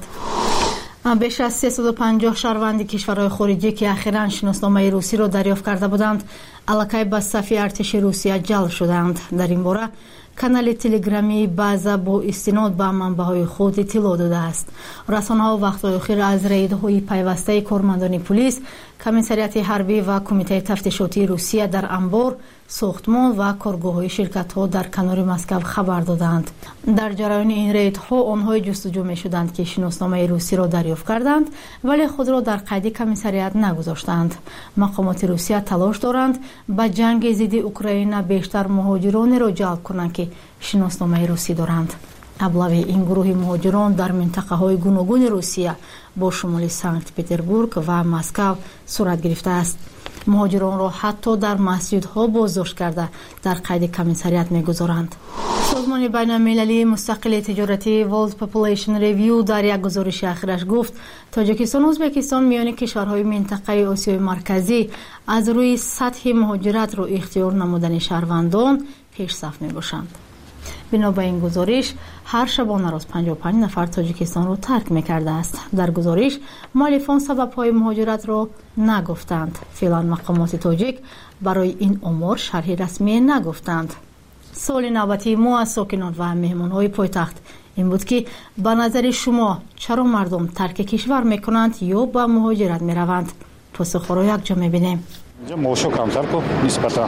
[SPEAKER 1] بیش از 350 شهروند کشورهای خارجی که اخیراً شناسنامه روسی را دریافت کرده بودند الکی به صف ارتش روسیه جلب شدند. در این باره کانال تلگرامی بازا با استناد به منبع‌های خود اطلاع داده است. رسانه‌ها وقت‌های اخیر از ریدهای پیوسته کارمندان پلیس، کمیسریات حربی و کمیته تفتیشاتی روسیه در انبار، ساختمان و کارگاه‌های شرکت‌ها در کنار مسکو خبر دادند. در جریان این ریدها آنها جستجو می‌شدند که شناسنامه روسی را دریافت کردند ولی خود را در قید کمیسریات نگذاشتند. مقامات روسیه تلاش دارند به جنگ ضد اوکراین بیشتر مهاجران را جلب کنند که شناسنامه روسی دارند. ابلاغ این گروه مهاجران در منطقه‌های گوناگون روسیه با شمول سنت پتربورگ و مسکو صورت گرفته است. مهاجران را حتی در مسجدها بازداشت کرده در قید کمیسریات می‌گذارند. سازمان بین‌المللی مستقل تجارتی World Population Review در یک گزارش اخیرش گفت تاجیکستان و ازبکستان میان کشورهای منطقه آسیای مرکزی از روی سطح مهاجرت را اختیار نمودن شهروندان پیش صف می‌باشند. بنا به این گزارش هر شبانه روز 55 نفر تاجیکستان را ترک می‌کرده است. در گزارش مؤلفان سبب‌های مهاجرت را نگفتند. فعلا مقامات تاجیک برای این امور شرح رسمی نگفتند. سوال نوبتی ما از ساکنان و مهمان‌های پایتخت این بود که به نظر شما چرا مردم ترک کشور می‌کنند یا به مهاجرت می‌روند؟ پاسخ را یک جا می‌بینیم.
[SPEAKER 5] اینجا معاش کمتر کو نسبتا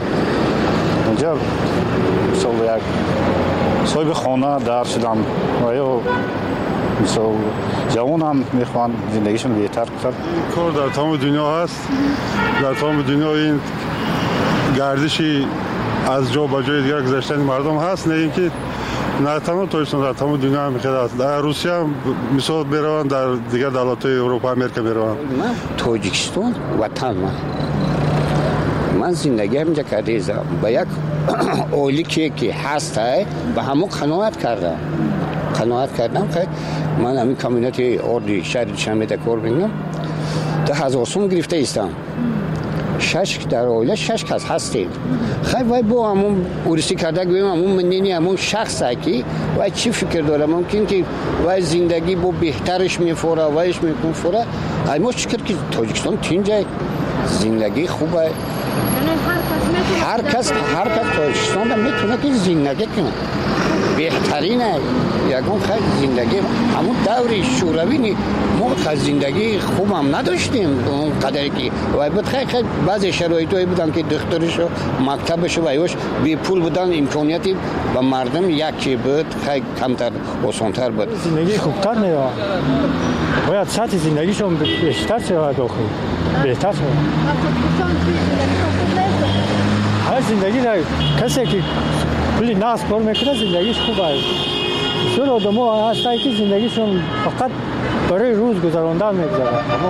[SPEAKER 5] اینجا صاحب خانه در شدم و یا مثلا جوان هم میخوان زندگیشون بهتر کنن.
[SPEAKER 7] کار در تمام دنیا هست. در تمام دنیا این گردشی از جا به جای دیگر گذشتن مردم هست. نه اینکه نه تنها تاجیکستان، در تمام دنیا هم هست. در روسیه هم مثال بروند، در دیگر دولت‌های اروپا امریکا بروند.
[SPEAKER 8] من تاجیکستان وطن من زندگی همینجا کرده با یک اولی که هست به همون قناعت کردم که من همین کامیونیتی اردی شهر شنبه کار میکنم. 10,000 سوم گرفته ایستم. 6 در اوله 6 کس هستید. خیلی وای با همون ورسی کرده گویم همون منینی همون شخصه که وای چی فکر داره ممکن که وای زندگی با بهترش میفوره وایش میکن فوره. اما چیکار که تاجیکستان تینجای زندگی خوبه. هر کس تاجیکستان هم میتونه که زندگی کنه. بهترینه. یکم خیلی زندگی همون دوری شوروی ما خیلی زندگی خوب هم نداشتیم اون قدری که وای بود خیلی بعضی شرایطی بودن که دخترشو مکتبشو وایوش بی پول بودن امکانیتی با مردم یکی بود خیلی کمتر آسان‌تر بود.
[SPEAKER 9] زندگی خوبتر میاد. باید سطح زندگیشون بیشتر شود داخل. بهتر شود. هر زندگی نه کسی که کلی ناس کار میکنه زندگیش خوبه. بسیار آدم‌ها هستند که زندگیشون فقط برای روز گذراندن میگذره.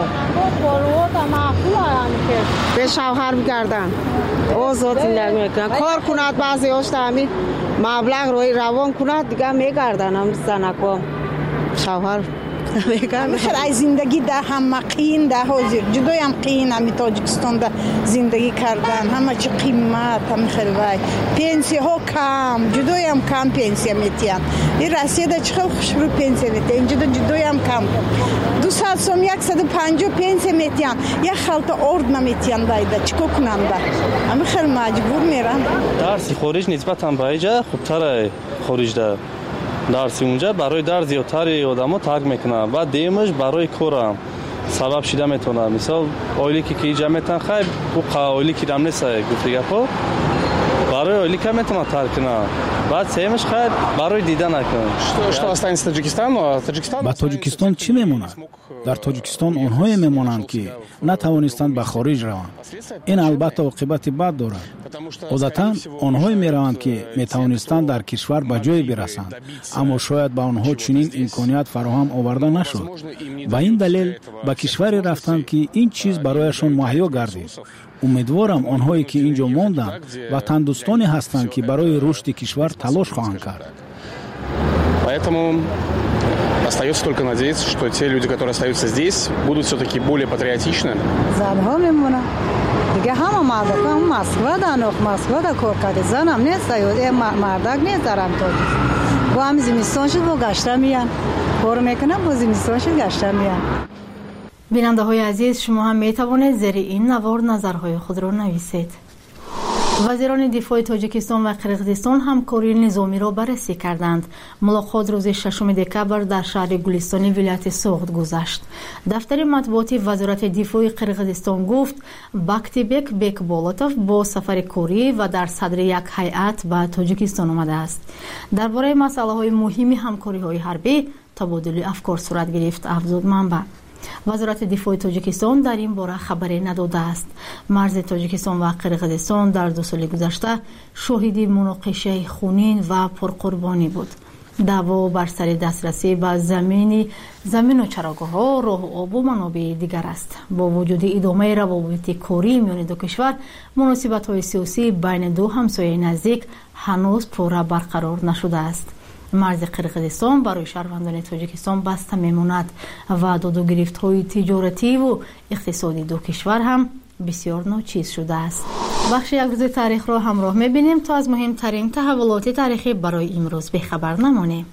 [SPEAKER 24] به شوهر بگردن آزاد زندگی میکنن. کار کند بعضی هاشت همین مبلغ روی روان کند دیگه میگردن هم زنکا شوهر
[SPEAKER 25] میخواد ای زندگی ده هم قین ده حاضر جدای هم قین همی تاجیکستان ده زندگی کردن همه چی قیمت هم خیلی وای پنسی ها کم جدای هم کم پنسی میتین این رسیه ده چخیل خوش رو پنسی میتین اینجا ده جدای هم کم 200 سوم 150 پنسی میتین یک خلط ارد نمیتین دایده چکو کنم ده همی خیلی مجبور میرن.
[SPEAKER 26] درسی خارج نسبت هم بایجا خوبتره خارج ده درسی اونجا برای در زیادتری آدم‌ها ترک میکنن و دیمش برای کارم سبب شده میتونه. مثال اولی که اینجا میتن خیلی او اولی که دم نیست گفته گپا برای اولی که میتونه ترک کنه بعد سیمش خیلی برای دیدن نکنه.
[SPEAKER 5] Что останется Таджикистану?
[SPEAKER 10] با تاجیکستان چی میمونه؟ در تاجیکستان آنهایی میمونند که نتوانستند به خارج روند. این البته عاقبت بد دارد. عادتاً آنهایی میروند که میتوانستند در کشور به جای برسند، اما شاید به آنها چنین امکانیت فراهم آورده نشد. به این دلیل به کشوری رفتند که این چیز برایشان مهیا گردید. امیدوارم آنهایی که اینجا ماندند و تندرستانی هستند که برای رشد کشور تلاش خواهند کرد.
[SPEAKER 5] Поэтому остается только надеяться, что те люди, которые остаются здесь, будут все-таки более патриотичны.
[SPEAKER 6] زنها میمونه دیگه همه مردک هم مسکو دا کار کرده زنم نیست یا مردک نیست درم تاجیک با هم زمستان شد با گشته میان کار میکنم با زمستان شد گشته میان.
[SPEAKER 1] بیننده های عزیز شما هم می توانید زیر این نوار نظرهای خود را نویسید. وزیران دفاع تاجیکستان و قرقیزستان همکاری نظامی را بررسی کردند. ملاقات روز 6 دکبر در شهر گلستانی ولایت سوغد گذشت. دفتر مطبوعاتی وزارت دفاع قرقیزستان گفت باکتیبک بیکبولاتوف با سفر کاری و در صدر یک هیئت به تاجیکستان آمده است. درباره مسائل مهم همکاری های حربی تبادل افکار صورت گرفت. افزود منبع وزارت دفاع تاجیکستان در این باره خبری نداده است. مرز تاجیکستان و قرقیزستان در 2 سال گذشته شاهد مناقشه خونین و پرقربانی بود. دعوا بر سر دسترسی به زمین و چراگاه‌ها، راه و آب و منابع دیگر است. با وجود ادامه روابط کاری میان دو کشور، مناسبت‌های سیاسی بین دو همسایه نزدیک هنوز پورا برقرار نشده است. مرز قرقیزستان برای شهروندان تاجیکستان بسته میماند و داد و گرفت‌های تجارتی و اقتصادی دو کشور هم بسیار ناچیز شده است. بخش یک روز تاریخ را همراه می‌بینیم تا از مهمترین تحولات تاریخی برای امروز به خبر نمانیم.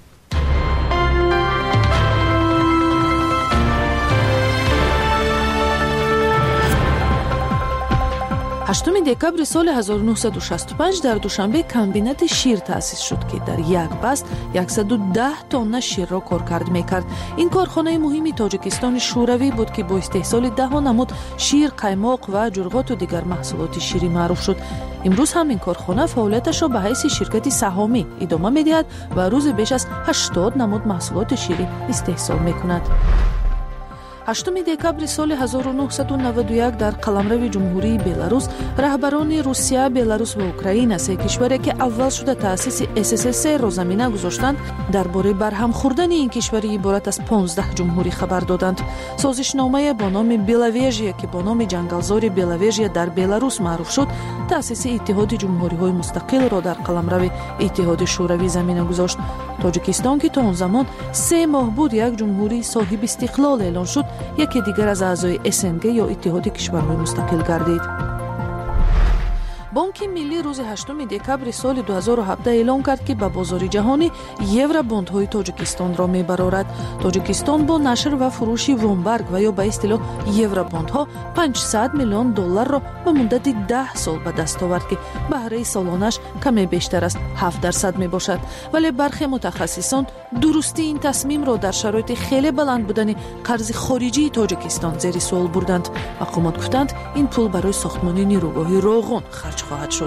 [SPEAKER 11] 8 دکبر سال 1965 در دوشنبه کمبینات شیر تأسیس شد که در یک بست 110 تن شیر را کارکرد میکرد. این کارخانه مهمی تاجیکستان شوروی بود که با استحصال ده نمود شیر، قیماق و جرغات و دیگر محصولات شیری معروف شد. امروز هم این کارخانه فعالیتش را به حیث شرکت سهامی ادامه می‌دهد و روز بیش از 80 نمود محصولات شیری استحصال می‌کند. 8 دکبر سال 1991 در قلمرو جمهوری بلاروس رهبران روسیه، بلاروس و اوکراین سه کشوری که اول شده تأسیس SSSR را زمینه گذاشتند درباره برهم خوردن این کشوری عبارت از 15 جمهوری خبر دادند. سازشنامه با نام بلاویژیا که با نام جنگلزار بلاویژیا در بلاروس معروف شد، تأسیس اتحاد جمهوری‌های مستقل را در قلمرو اتحاد شوروی زمینه گذاشت. تاجیکستان که تا آن زمان 3 ماه بود یک جمهوری صاحب استقلال اعلان شد، یکی دیگر از اعضای SNG یا اتحاد کشورهای مستقل گردید. بانک ملی روز 8 دکبر سال 2017 اعلام کرد که به بازار جهانی یورو بوندهای تاجیکستان را میبرارد. تاجیکستان با نشر و فروش وامبرگ و یا به اصطلاح یورو بوندها 500 میلیون دلار را به مدت 10 سال به دست آورد که بهره سالانش کمی بیشتر از 7% می باشد. ولی برخی متخصصان درستی این تصمیم را در شرایط خیلی بلند بودن قرض خارجی تاجیکستان زیر سوال بردند. حکومت گفتند این پول برای ساختمان نیروگاه روغن خرج خواهد شد.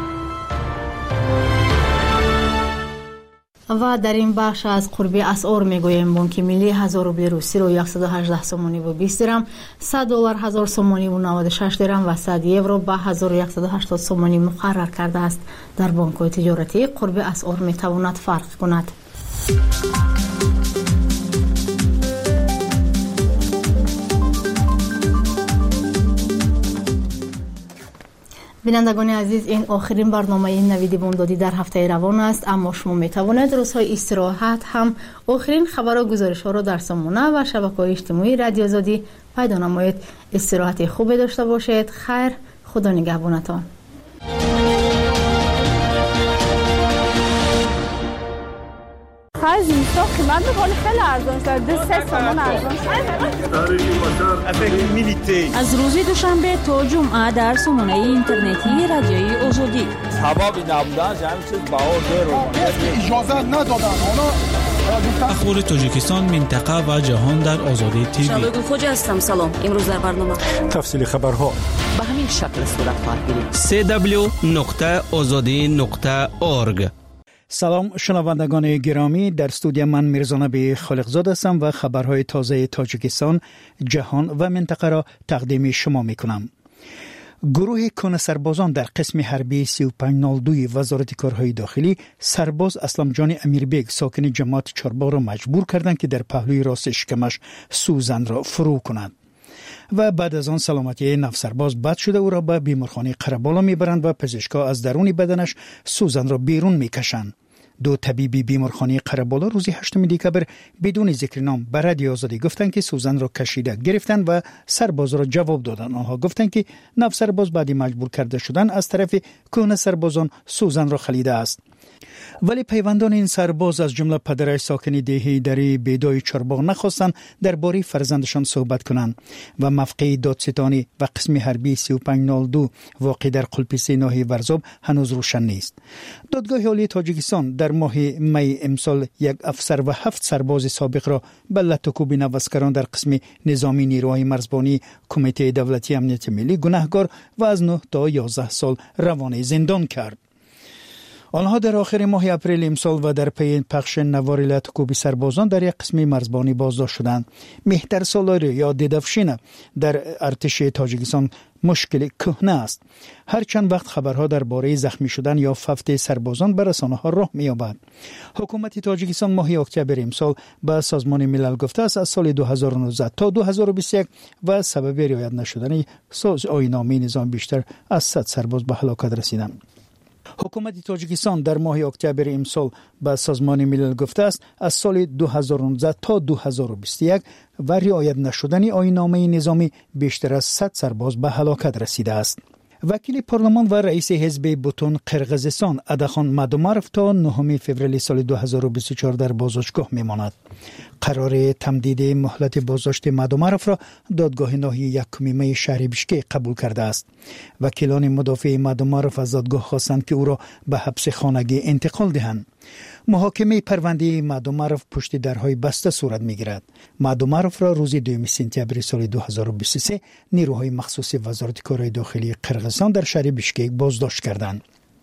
[SPEAKER 1] و در این بخش از قربی اسعار میگوییم بانک ملی 1000 روبل روسی رو 118 سومانی و 20 درم، 100 دلار 1000 سومانی و 96 درم و 100 یورو به 1180 سومانی مقرر کرده است. در بانک‌های تجارتی قربی اسعار میتواند فرق کند. بینندگان عزیز، این آخرین برنامه نوید بامدادی در هفته روان است، اما شما می توانید روزهای استراحت هم آخرین خبر و گزارش ها را در سامانه و شبکه‌های اجتماعی رادیو آزادی پیدا نمایید. استراحت خوبی داشته باشید. خیر، خدا نگهبانتان.
[SPEAKER 12] خرج زمستان قیمت میکنه خیلی ارزان شد، 3 تومان ارزان شد.
[SPEAKER 13] از روز دوشنبه تا جمعه در سامانه اینترنتی رادیوی آزادی
[SPEAKER 14] حبابی نبودن همین چیز بهار داره
[SPEAKER 15] اجازه ندادن.
[SPEAKER 16] اخبار تاجیکستان، منطقه و جهان در آزادی تیوی.
[SPEAKER 19] شبگون خوجا هستم. سلام. امروز در برنامه
[SPEAKER 15] تفصیل خبرها
[SPEAKER 19] به همین شکل صورت خواهد گرفت.
[SPEAKER 16] www.azadi.org.
[SPEAKER 22] سلام شنوندگان گرامی، در استودیو من میرزانبی خالقزاده هستم و خبرهای تازه تاجیکستان، جهان و منطقه را تقدیم شما میکنم. گروه کن سربازان در قسم حربی 3502 وزارت کارهای داخلی سرباز اسلام جان امیربیگ ساکن جماعت چارباغ را مجبور کردند که در پهلوی راست شکمش سوزن را فرو کند و بعد از آن سلامتی نفس سرباز بد شده او را به بیمارخانه قره‌بالا میبرند و پزشکا از درون بدنش سوزن را بیرون میکشند. 2 طبیبی بیمارخانه قره‌بالا روز 8 دکبر بدون ذکر نام به رادیو آزادی گفتند که سوزن را کشیده گرفتند و سرباز را جواب دادند. آنها گفتند که نفس سرباز بعد مجبور کرده شدن از طرف کهنه سربازان سوزن را خلیده است. ولی پیوندان این سرباز از جمله پدرش ساکن دهه دری بیدای چارباغ نخواستند درباره فرزندشان صحبت کنند و موقع دادستانی و قسم حربی 3502 واقع در قلپیسه ناحیه ورزاب هنوز روشن نیست. دادگاه عالی تاجیکستان در ماه می امسال یک افسر و 7 سرباز سابق را به لطوکوب نوسکران در قسم نظامی نیروهای مرزبانی کمیته دولتی امنیت ملی گناهکار و از 9 تا 11 سال روانه زندان کرد. آنها در آخر ماه اپریل امسال و در پی پخش نوار لطوکوب سربازان در یک قسم مرزبانی بازداشت شدند. مهتر سالاری یا ددفشین در ارتش تاجیکستان مشکل کهنه است. هر چند وقت خبرها درباره زخمی شدن یا فوت سربازان به رسانه‌ها راه می‌یابد. حکومت تاجیکستان ماه اکتبر امسال به سازمان ملل گفته است از سال 2019 تا 2021 و سبب رعایت نشدن آیین‌نامه نظام بیشتر از 100 سرباز به هلاکت رسیدند. حکومت تاجیکستان در ماه اکتبر امسال به سازمان ملل گفته است از سال 2019 تا 2021 و رعایت نشدن آیین‌نامه نظامی بیشتر از 100 سرباز به هلاکت رسیده است. وکیل پارلمان و رئیس حزب بوتون قرقیزستان ادخان مادومارف تا 9 فوریه سال 2024 در بازداشتگاه میماند. قرار تمدید مهلت بازداشت مادومارف را دادگاه ناحیه 1 می شهر بیشکک قبول کرده است. وکیلان مدافع مادومارف از دادگاه خواستند که او را به حبس خانگی انتقال دهند. محاکمه پرونده مادومارف پشت درهای بسته صورت میگیرد. مادومارف را روز 2 سپتامبر سال 2023 نیروهای مخصوص وزارت کارهای داخلی قرقیزستان در شهر بیشکک بازداشت کردند.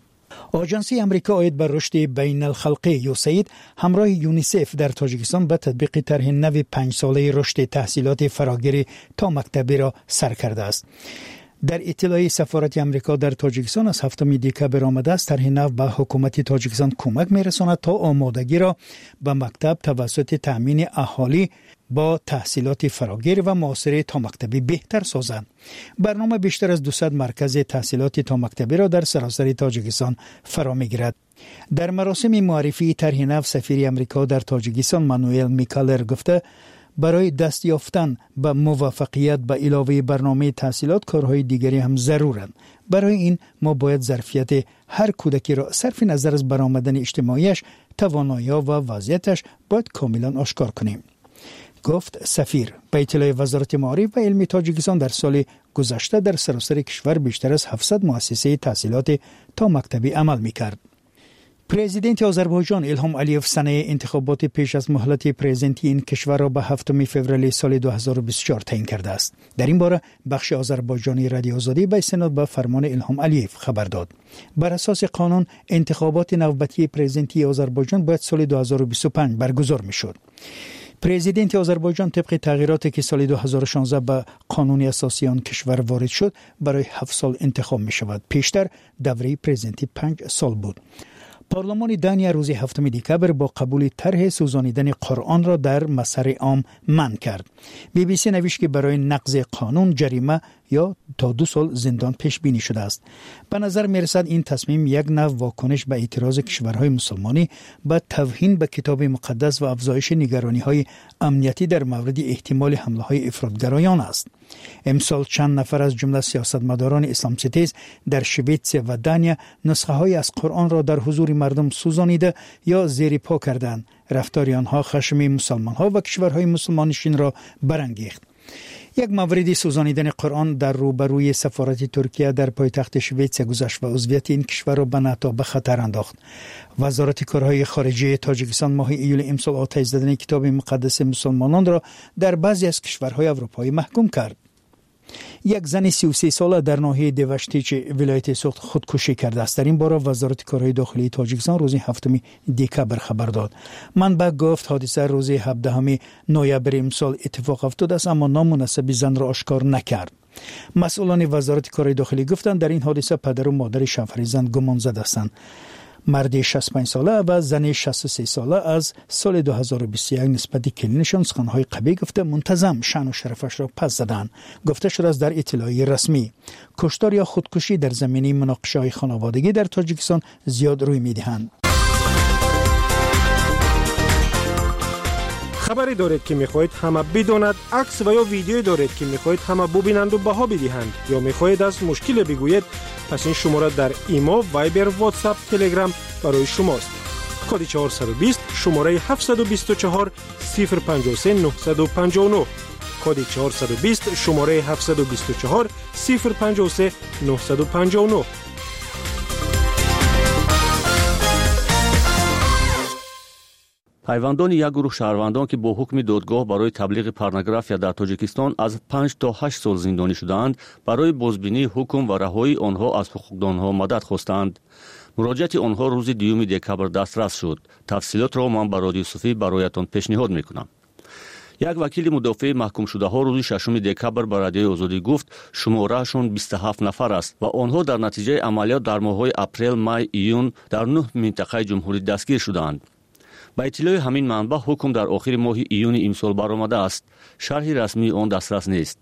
[SPEAKER 22] آژانس آمریکا عاید بر رشد بین الخلقی یوسید همراه یونیسف در تاجیکستان به تطبیق طرح نو 5 ساله رشد تحصیلات فراگیر تا مکتبی را سر کرده است. در اطلاعیه سفارت آمریکا در تاجیکستان از 7 دکامبر آمده است طرح نو به حکومت تاجیکستان کمک می‌رساند تا آمادگی را به مکتب توسط تامین اهالی با تحصیلات فراگیر و معاصر تا مکتبی بهتر سازد. برنامه بیشتر از 200 مرکز تحصیلات تا مکتبی را در سراسر تاجیکستان فرا می‌گیرد. در مراسم معرفی طرح نو سفیر آمریکا در تاجیکستان مانوئل میکالر گفته برای دست یافتن به موفقیت به علاوه برنامه تحصیلات کارهای دیگری هم ضرورند. برای این ما باید ظرفیت هر کودکی را صرف نظر از برآمدن اجتماعیش، توانایی‌ها و وضعیتش باید کاملا آشکار کنیم. گفت سفیر. به اطلاع وزارت معارف و علم تاجیکستان در سال گذشته در سراسر کشور بیشتر از 700 مؤسسه تحصیلات تا مکتبی عمل می‌کرد. پرزیدنت آذربایجان الهام علیف سنه انتخابات پیش از مهلت پرزیدنتی این کشور را به 7 فوریه سال 2024 تعیین کرده است. در این باره بخش آذربایجانی رادیو آزادی به سنات به فرمان الهام علیف خبر داد. بر اساس قانون انتخابات نوبتی پرزیدنتی آذربایجان باید سال 2025 برگزار می‌شد. پرزیدنت آذربایجان طبق تغییراتی که سال 2016 به قانون اساسی آن کشور وارد شد برای 7 سال انتخاب می شود. پیشتر دوره پرزیدنتی 5 سال بود. پارلمان دانیا روز 7 دکامبر با قبول طرح سوزانیدن قرآن را در مسار عام منع کرد. BBC نوشت که برای نقض قانون جریمه یا تا 2 سال زندان پیش بینی شده است. به نظر می رسد این تصمیم یک نوع واکنش به اعتراض کشورهای مسلمانی به توهین به کتاب مقدس و افزایش نگرانی‌های امنیتی در مورد احتمال حمله‌های افراطگرایان است. امسال چند نفر از جمله سیاستمداران اسلام ستیز در شویتس و دانیا نسخه‌های از قرآن را در حضور مردم سوزانیده یا زیر پا کردند. رفتار آنها خشم مسلمان‌ها و کشورهای مسلمانشین را برانگیخت. یک مورد سوزانیدن قرآن در روبروی سفارت ترکیه در پایتخت شویتس گذشت و عضویت این کشور را به ناتو به خطر انداخت. وزارت کارهای خارجه تاجیکستان ماه ایول امسال آتش زدن کتاب مقدس مسلمانان را در بعضی از کشورهای اروپایی محکوم کرد. یک زن 33 ساله در ناحیه دیوشتیچ ولایت سوخت خودکشی کرده است. در این باره وزارت کارهای داخلی تاجیکستان روز 7 دکامبر خبر داد. منبع گفت حادثه روز 17 نوامبر امسال اتفاق افتاده است اما نام مناسب زن را آشکار نکرد. مسئولان وزارت کارهای داخلی گفتند در این حادثه پدر و مادر شوهر زن گمان زده هستند. مرد 65 ساله و زن 63 ساله از سال 2021 نسبت کلینشان سخنهای قوی گفته منتظم شأن و شرفش را پس زدند. گفته شده است در اطلاعیه رسمی کشتار یا خودکشی در زمینه مناقشه‌های خانوادگی در تاجیکستان زیاد روی می‌دهند.
[SPEAKER 15] خبری دارید که می‌خواهید همه بداند، عکس و یا ویدیویی دارید که می‌خواهید همه ببینند و بها بدهند یا می‌خواهید از مشکل بگویید، پس این شماره در ایمو، وایبر، واتساپ، تلگرام برای شماست. کد 420 شماره 724 053 959 کد 420 شماره 724 053 959.
[SPEAKER 2] پیوندان یک گروه شهروندان که با حکم دادگاه برای تبلیغ پورنوگرافی در تاجیکستان از 5 تا 8 سال زندانی شدند، برای بازبینی حکم و رهایی آنها از حقوقدانها مدد خواستند. مراجعت آنها روز 2 دکامبر دسترس شد. تفصیلات را من به رادیو صوفی برایتان پیشنهاد میکنم. یک وکیل مدافع محکوم شده ها روز 6 دکامبر به رادیو آزادی گفت شمارهشون 27 نفر است و آنها در نتیجه عملیات در ماه‌های اپریل، می، ایون در 9 منطقه جمهوری دستگیر شدند. با اطلاع همین منبع حکم در آخر ماه ایون امسال برآمده است. شرح رسمی آن دسترس نیست.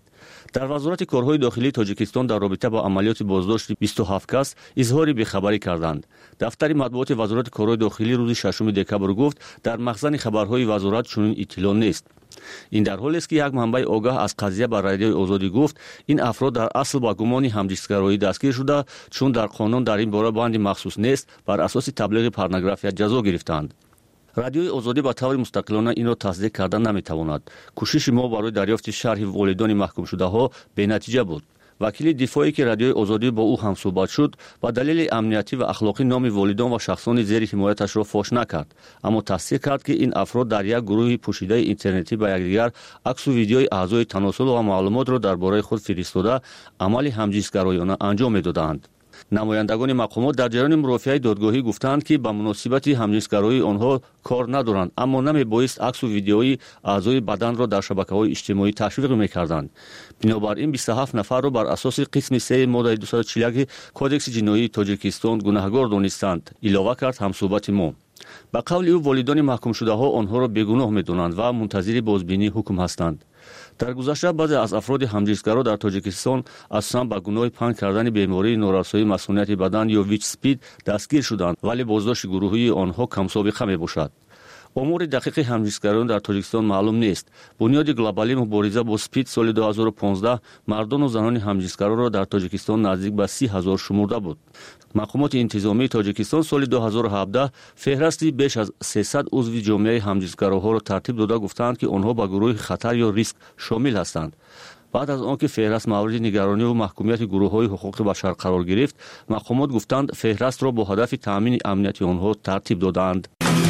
[SPEAKER 2] در وزارت کارهای داخلی تاجیکستان در رابطه با عملیات بازداشت 27 کس اظهار بی‌خبری کردند. دفتر مطبوعات وزارت کارهای داخلی روز 6 دکبر گفت در مخزن خبرهای وزارت چنین اطلاع نیست. این در حالی است که یک منبع آگاه از قضیه بر رادیوی آزادی گفت این افراد در اصل با گمان همجنسگرایی دستگیر شده چون در قانون در این باره بندی مخصوص نیست بر اساس تبلیغ پورنوگرافی جزا گرفتند. رادیوی آزادی به طور مستقلانه این را تصدیق کردن نمیتواند. کوشش ما برای دریافت شرح والدین محکوم شده ها بی‌نتیجه بود. وکیل دفاعی که رادیوی آزادی با او هم صحبت شد با دلیل امنیتی و اخلاقی نام والدین و شخصان زیر حمایتش را فاش نکرد، اما تصدیق کرد که این افراد در یک گروه پوشیده اینترنتی به یکدیگر عکس و ویدیوی اعضای تناسل و معلومات را درباره خود فرستاده عمل همجنسگرایانه انجام میدادند. نمایندگان مقامات در جریان مرافعه دادگاهی گفتند که به مناسبت همجنسگرایی آنها کار ندارند، اما نمیبایست عکس و ویدیوی اعضای بدن را در شبکه‌های اجتماعی تشویق میکردند. بنابراین 27 نفر را بر اساس قسم 3 ماده 241 کدکس جنایی تاجیکستان گناهکار دانستند، علاوه کرد همصحبت ما. به قول او والدین محکوم شده ها آنها را بیگناه می‌دانند و منتظر بازبینی حکم هستند. در گذشته بعضی از افراد همجنسگرا در تاجیکستان اصلا به گناه پنهان کردن بیماری نورسایی مسئولیت بدن یا ویچ سپید دستگیر شدند، ولی بازداشت گروهی آنها کم سابقه میباشد. امور دقیق همجنسگرایان در تاجیکستان معلوم نیست. بنیاد گلوبالی مبارزه با سپید سال 2015 مردان و زنان همجنسگرا را در تاجیکستان نزدیک به 30,000 شمرده بود. مقامات انتظامی تاجیکستان سال 2017 فهرستی بیش از 300 عضو جامعه همجنسگراها را ترتیب داده گفتند که آنها به گروه خطر یا ریسک شامل هستند. بعد از آنکه فهرست مورد نگرانی و محکومیت گروه‌های حقوق بشر قرار گرفت، مقامات گفتند فهرست را با هدف تامین امنیت آنها ترتیب دادند.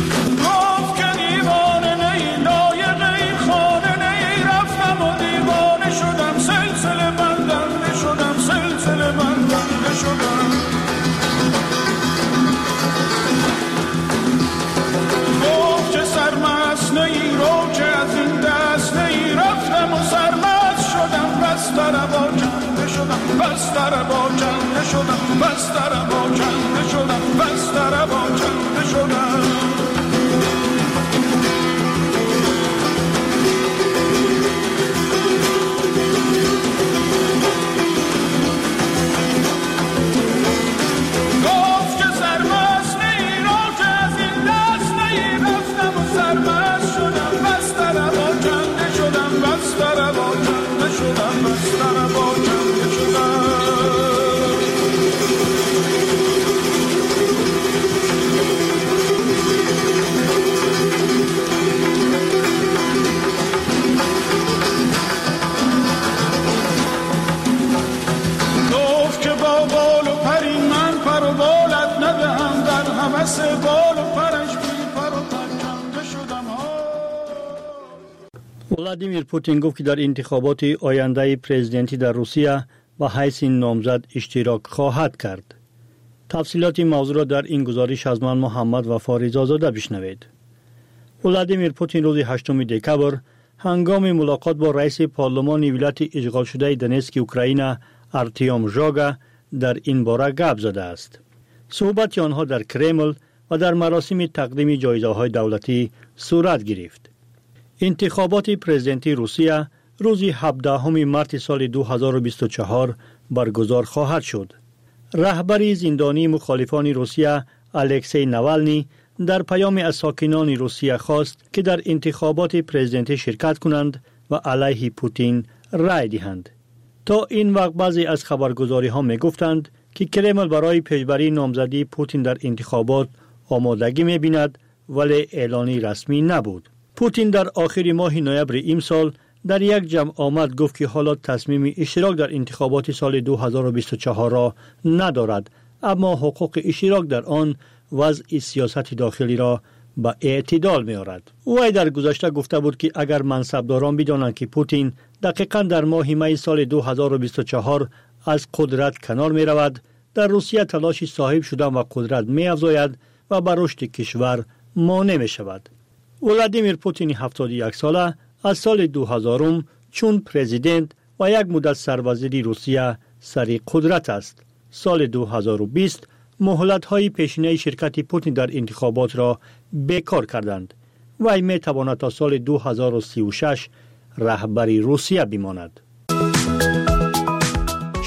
[SPEAKER 3] ولادیمیر پوتین گفت که در انتخابات آینده پرزیدنتی در روسیه با حیث نامزد اشتراک خواهد کرد. تفصیلات این موضوع را در این گزارش از من محمد وفا رضازاده بشنوید. ولادیمیر پوتین روز 8 دکبر هنگام ملاقات با رئیس پارلمان ولایت اشغال شده دونتسک اوکراین ارتیوم ژاگا در این باره گپ زده است. صحبت آنها در کرمل و در مراسم تقدیم جایزه‌های دولتی صورت گرفت. انتخابات پرزیدنتی روسیه روز 17 مارس سال 2024 برگزار خواهد شد. رهبر زندانی مخالفان روسیه الکسی ناوالنی در پیام از ساکنان روسیه خواست که در انتخابات پرزیدنتی شرکت کنند و علیه پوتین رای دهند. تا این وقت بعضی از خبرگزاری ها می گفتند که کرمل برای پیشبری نامزدی پوتین در انتخابات آمادگی می بیند، ولی اعلانی رسمی نبود. پوتین در آخر ماه نوامبر امسال در یک جمع آمد گفت که حالا تصمیم اشتراک در انتخابات سال 2024 را ندارد، اما حقوق اشتراک در آن وضع سیاست داخلی را به اعتدال می آورد. او در گذشته گفته بود که اگر منصبداران بدانند که پوتین دقیقاً در ماه می سال 2024 از قدرت کنار می رود، در روسیه تلاش صاحب شدن و قدرت می افزاید و بر رشد کشور مانع می شود. ولادیمیر پوتین 71 ساله از سال 2000 چون پرزیدنت و یک مدت سروزیر روسیه سر قدرت است. سال 2020 مهلت‌های پیشینه شرکت پوتین در انتخابات را بیکار کردند و این می‌تواند تا سال 2036 رهبری روسیه بماند.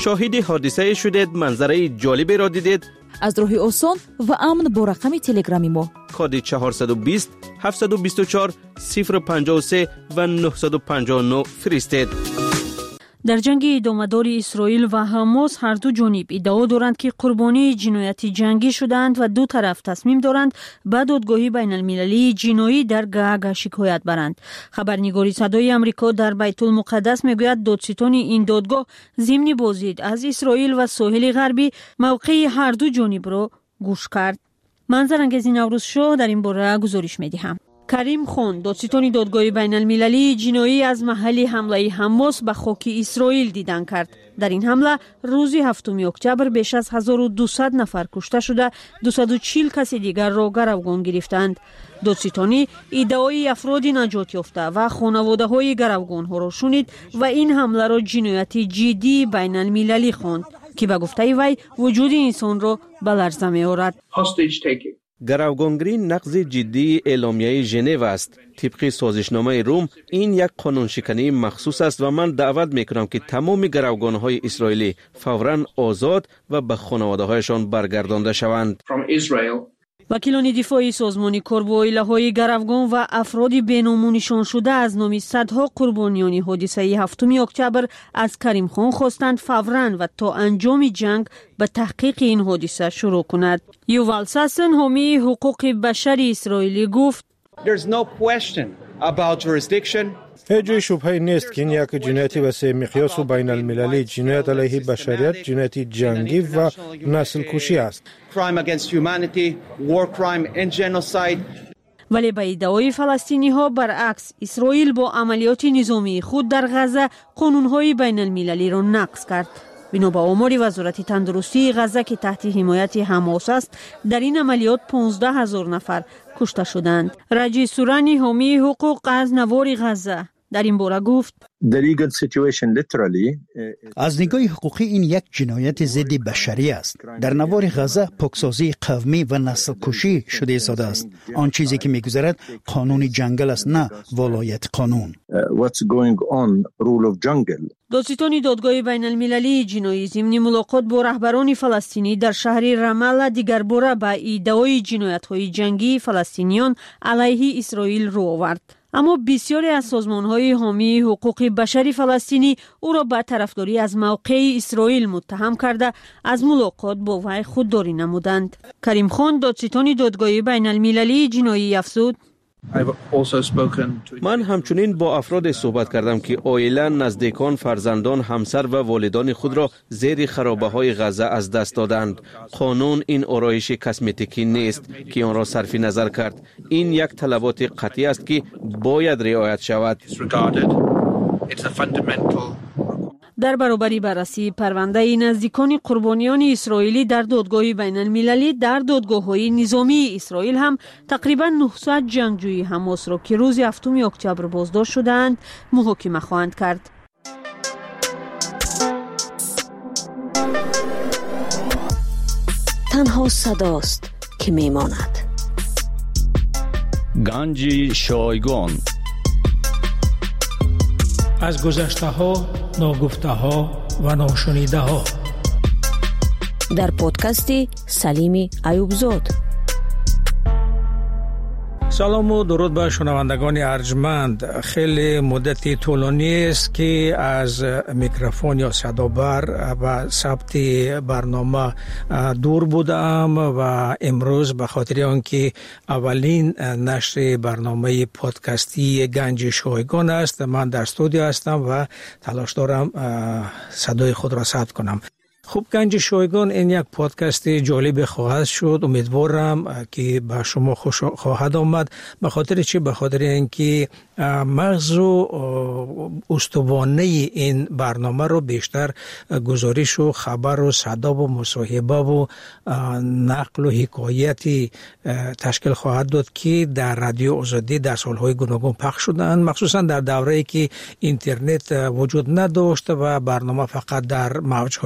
[SPEAKER 4] شاهد حادثه شدید، منظره جالبی را دیدید؟
[SPEAKER 17] از راه آسان و امن با رقم تلگرامی ما
[SPEAKER 4] کد 420 724 053 و 959 فرستید.
[SPEAKER 13] در جنگ ادامه‌دار اسرائیل و حماس هر دو جانب ادعا دارند که قربانی جنایت جنگی شدند و دو طرف تصمیم دارند به دادگاه بین المللی جنایی در گاگ شکایت برند. خبرنگاری صدای آمریکا در بیت المقدس میگوید دادستان این دادگاه ضمن بازدید از اسرائیل و ساحل غربی موقع هر دو جانب را گوش کرد. منظرانگیز نوروز شو در این باره گزارش می‌دهم. کریم خان دادستان دادگاه بین المللی جنایی از محل حمله حماس به خاک اسرائیل دیدن کرد. در این حمله روز 7 اکتبر بیش از 1200 نفر کشته شده، 240 کس دیگر را گروگان گرفتند. دادستانی ادعای افراد نجات یافته و خانواده های گروگان ها را شنید و این حمله را جنایت جدی بین المللی خواند که به گفته وی وجود انسان را به لرزه می آورد.
[SPEAKER 4] گروگانگیری نقض جدی اعلامیه ژنو است. طبق سازشنامه روم این یک قانون شکنی مخصوص است و من دعوت میکنم که تمام گروگانهای اسرائیلی فوراً آزاد و به خانواده هایشان برگردانده شوند.
[SPEAKER 13] وکیلان دفاعی سازمان کار با عائله‌های گروگان و افراد بینام نشان شده از نام صدها قربانیان حادثه 7 اکتبر از کریم خان خواستند فوراً و تا انجام جنگ به تحقیق این حادثه شروع کند. یووال ساسن حامی حقوق بشر اسرائیلی گفت
[SPEAKER 15] هیچ جای شبهه نیست که این یک جنایت وسیع مقیاس و بین المللی، جنایت علیه بشریت، جنایت جنگی و نسل کشی است.
[SPEAKER 13] ولی به ادعای فلسطینی ها برعکس اسرائیل با عملیات نظامی خود در غزه قانونهای بین المللی را نقض کرد. بنا به آمار وزارت تندرستی غزه که تحت حمایت حماس است، در این عملیات 15,000 نفر کشته شدند. رجی سورانی حامی حقوق از نوار غزه در این باره گفت
[SPEAKER 22] از نگاه حقوقی این یک جنایت ضد بشری است. در نوار غزه پاکسازی قومی و نسل کشی شده ساده است. آن چیزی که میگذرد قانون جنگل است، نه ولایت قانون.
[SPEAKER 13] دادستان دادگاه بین المللی جنایی ضمن ملاقات با رهبران فلسطینی در شهر رماله دیگر باره به ادعای جنایت‌های جنگی فلسطینیان علیه اسرائیل رو آورد. اما بسیاری از سازمان‌های حامی حقوق بشری فلسطینی او را به طرفداری از موقع اسرائیل متهم کرده از ملاقات با وی خودداری نمودند. کریم خان دادستان دادگاه بین المللی جنایی افزود:
[SPEAKER 4] من همچنین با افراد صحبت کردم که عائله، نزدیکان، فرزندان، همسر و والدان خود را زیر خرابه‌های غزه از دست دادند. قانون این آرایش کسمتیکی نیست که آن را صرف نظر کرد. این یک طلبات قطعی است که باید رعایت شود.
[SPEAKER 13] در برابر بررسی پرونده نزدیکان قربانیان اسرائیلی در دادگاه بین المللی، در دادگاه‌های نظامی اسرائیل هم تقریبا 900 جنگجوی حماس را که روز 7 اکتبر بازداشت شدند محاکمه خواهند کرد.
[SPEAKER 17] تنها صداست که میماند.
[SPEAKER 2] گنج شایگان
[SPEAKER 18] از گذشته ها، ناگفته ها و ناشنیده ها
[SPEAKER 17] در پادکست سلیم ایوبزاد.
[SPEAKER 18] سلام و درود به شنوندگان ارجمند. خیلی مدتی طولانی است که از میکروفون یا صدابر و ثبت برنامه دور بودم و امروز به خاطر آنکه اولین نشر برنامه پادکستی گنج شایگان است، من در استودیو هستم و تلاش دارم صدای خود را ثبت کنم. خوب، گنج شایگان این یک پادکست جالب خواهد شد. امیدوارم که به شما خوش خواهد آمد. به خاطر چی؟ به خاطر اینکه مغز و استوانه این برنامه رو بیشتر گزارش و خبر و صدا و مصاحبه و نقل و حکایتی تشکیل خواهد داد که در رادیو آزادی در سالهای گوناگون پخش شدند، مخصوصا در دوره‌ای که اینترنت وجود نداشت و برنامه فقط در موج‌های رادیو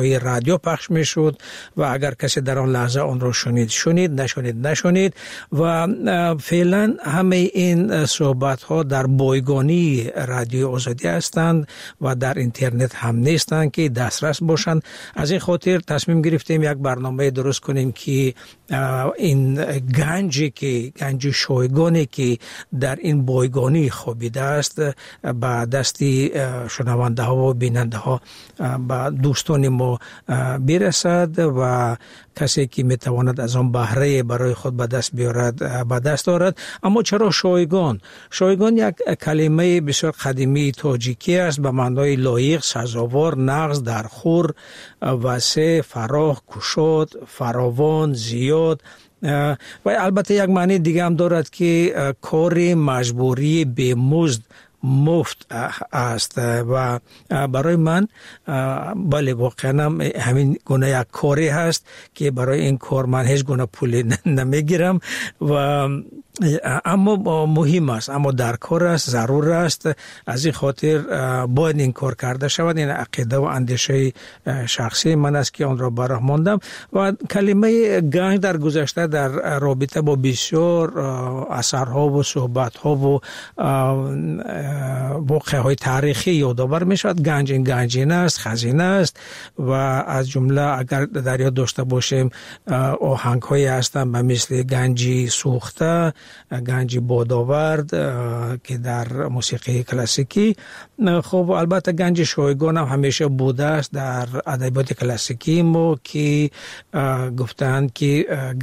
[SPEAKER 18] رادیو پخش میشد و اگر کسی در آن لحظه آن را شنید نشنید و فعلا همه این صحبت ها در بایگانی رادیو آزادی هستند و در اینترنت هم نیستند که دسترس باشند. از این خاطر تصمیم گرفتیم یک برنامه درست کنیم که این گنج شایگانی که در این بایگانی خوابیده است با دستی شنونده ها و بیننده ها با دوستان ما برسد و کسی که میتواند از آن بهره برای خود به دست دارد. اما چرا شایگان؟ شایگان یک کلمه بسیار قدیمی تاجیکی است به معنای لایق، سزاوار، نغز، درخور، وسع، فراخ، گشاد، فراوان، زیاد و البته یک معنی دیگه هم دارد که کار مجبوری به مزد مفت است و برای من بله واقعا همین گونه یک کاری هست که برای این کار من هیچ گونه پول نمیگیرم و اما مهم است، اما در کار است، ضرور است. از این خاطر باید این کار کرده شود. این عقیده و اندیشه شخصی من است که آن را براه ماندم و کلمه گنج در گذشته در رابطه با بسیار اثرها و صحبتها و واقعه‌های تاریخی یادآور می شود. گنجینه است، خزینه است و از جمله اگر در یاد داشته باشیم آهنگ‌هایی هستند به مثل گنجی سوخته، گنجی بادآورد که در موسیقی کلاسیکی. خب البته گنج شایگان هم همیشه بوده است در ادبیات کلاسیکی ما که گفتند که